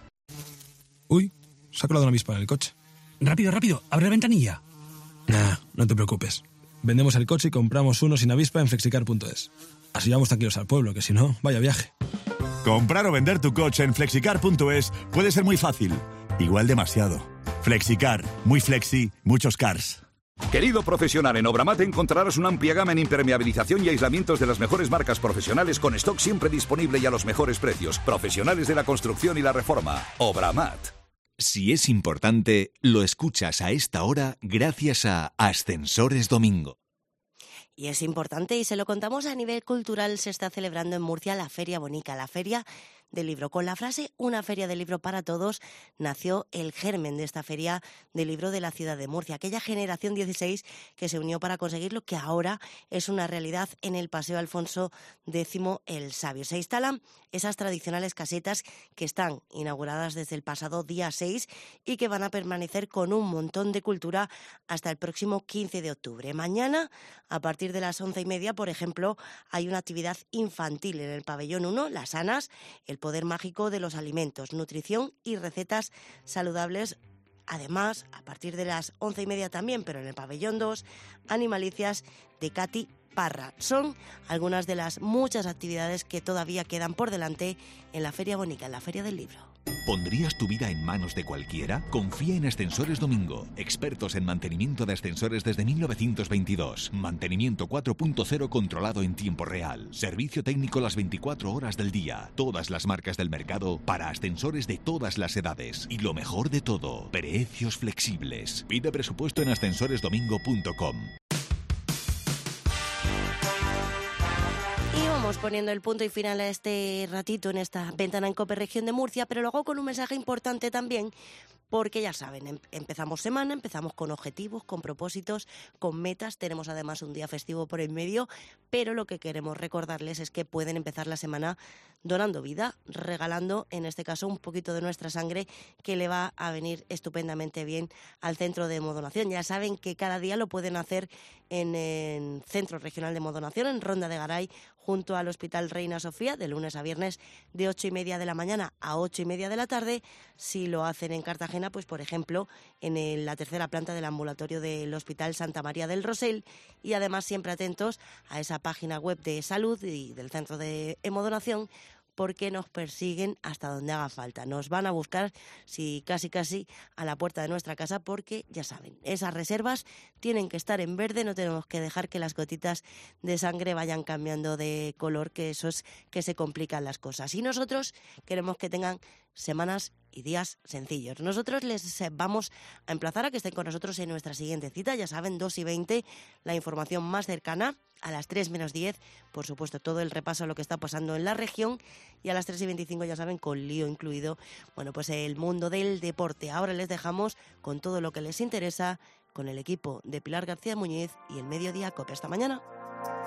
Uy, se ha colado una avispa en el coche. Rápido, rápido, abre la ventanilla. Nah, no te preocupes. Vendemos el coche y compramos uno sin avispa en flexicar punto es. Así vamos tranquilos al pueblo, que si no, vaya viaje.
Comprar o vender tu coche en flexicar punto es puede ser muy fácil. Igual demasiado. Flexicar. Muy flexi, muchos cars.
Querido profesional, en Obramat encontrarás una amplia gama en impermeabilización y aislamientos de las mejores marcas profesionales con stock siempre disponible y a los mejores precios. Profesionales de la construcción y la reforma. Obramat.
Si es importante, lo escuchas a esta hora gracias a Ascensores Domingo.
Y es importante, y se lo contamos a nivel cultural, se está celebrando en Murcia la Feria Bonica, la Feria del Libro. Con la frase "una feria del libro para todos" nació el germen de esta feria del libro de la ciudad de Murcia, aquella generación dieciséis que se unió para conseguir lo que ahora es una realidad en el Paseo Alfonso X el Sabio. Se instalan esas tradicionales casetas que están inauguradas desde el pasado día seis y que van a permanecer con un montón de cultura hasta el próximo quince de octubre. Mañana, a partir de las once y media, por ejemplo, hay una actividad infantil en el pabellón uno, Las Anas, el poder mágico de los alimentos, nutrición y recetas saludables además, a partir de las once y media también, pero en el pabellón dos, Animalicias de Katy Parra. Son algunas de las muchas actividades que todavía quedan por delante en la Feria Bonica, en la Feria del Libro.
¿Pondrías tu vida en manos de cualquiera? Confía en Ascensores Domingo, expertos en mantenimiento de ascensores desde mil novecientos veintidós. Mantenimiento cuatro punto cero controlado en tiempo real. Servicio técnico las veinticuatro horas del día. Todas las marcas del mercado para ascensores de todas las edades. Y lo mejor de todo, precios flexibles. Pide presupuesto en ascensores domingo punto com.
Poniendo el punto y final a este ratito en esta ventana en COPE Región de Murcia, pero luego con un mensaje importante también, porque ya saben, em- empezamos semana, empezamos con objetivos, con propósitos, con metas, tenemos además un día festivo por el medio, pero lo que queremos recordarles es que pueden empezar la semana donando vida, regalando en este caso un poquito de nuestra sangre que le va a venir estupendamente bien al Centro de Hemodonación. Ya saben que cada día lo pueden hacer en el Centro Regional de Hemodonación, en Ronda de Garay, junto al Hospital Reina Sofía, de lunes a viernes de ocho y media de la mañana a ocho y media de la tarde. Si lo hacen en Cartagena, pues por ejemplo, en el- la tercera planta del ambulatorio del Hospital Santa María del Rosell, y además siempre atentos a esa página web de salud y del Centro de Hemodonación, porque nos persiguen hasta donde haga falta. Nos van a buscar, si casi casi, a la puerta de nuestra casa, porque ya saben, esas reservas tienen que estar en verde, no tenemos que dejar que las gotitas de sangre vayan cambiando de color, que eso es que se complican las cosas. Y nosotros queremos que tengan semanas y días sencillos. Nosotros les vamos a emplazar a que estén con nosotros en nuestra siguiente cita, ya saben, dos y veinte, la información más cercana, a las tres menos diez, por supuesto, todo el repaso a lo que está pasando en la región, y a las tres y veinticinco, ya saben, con lío incluido, bueno, pues el mundo del deporte. Ahora les dejamos con todo lo que les interesa, con el equipo de Pilar García Muñiz y el Mediodía COPE. Hasta mañana.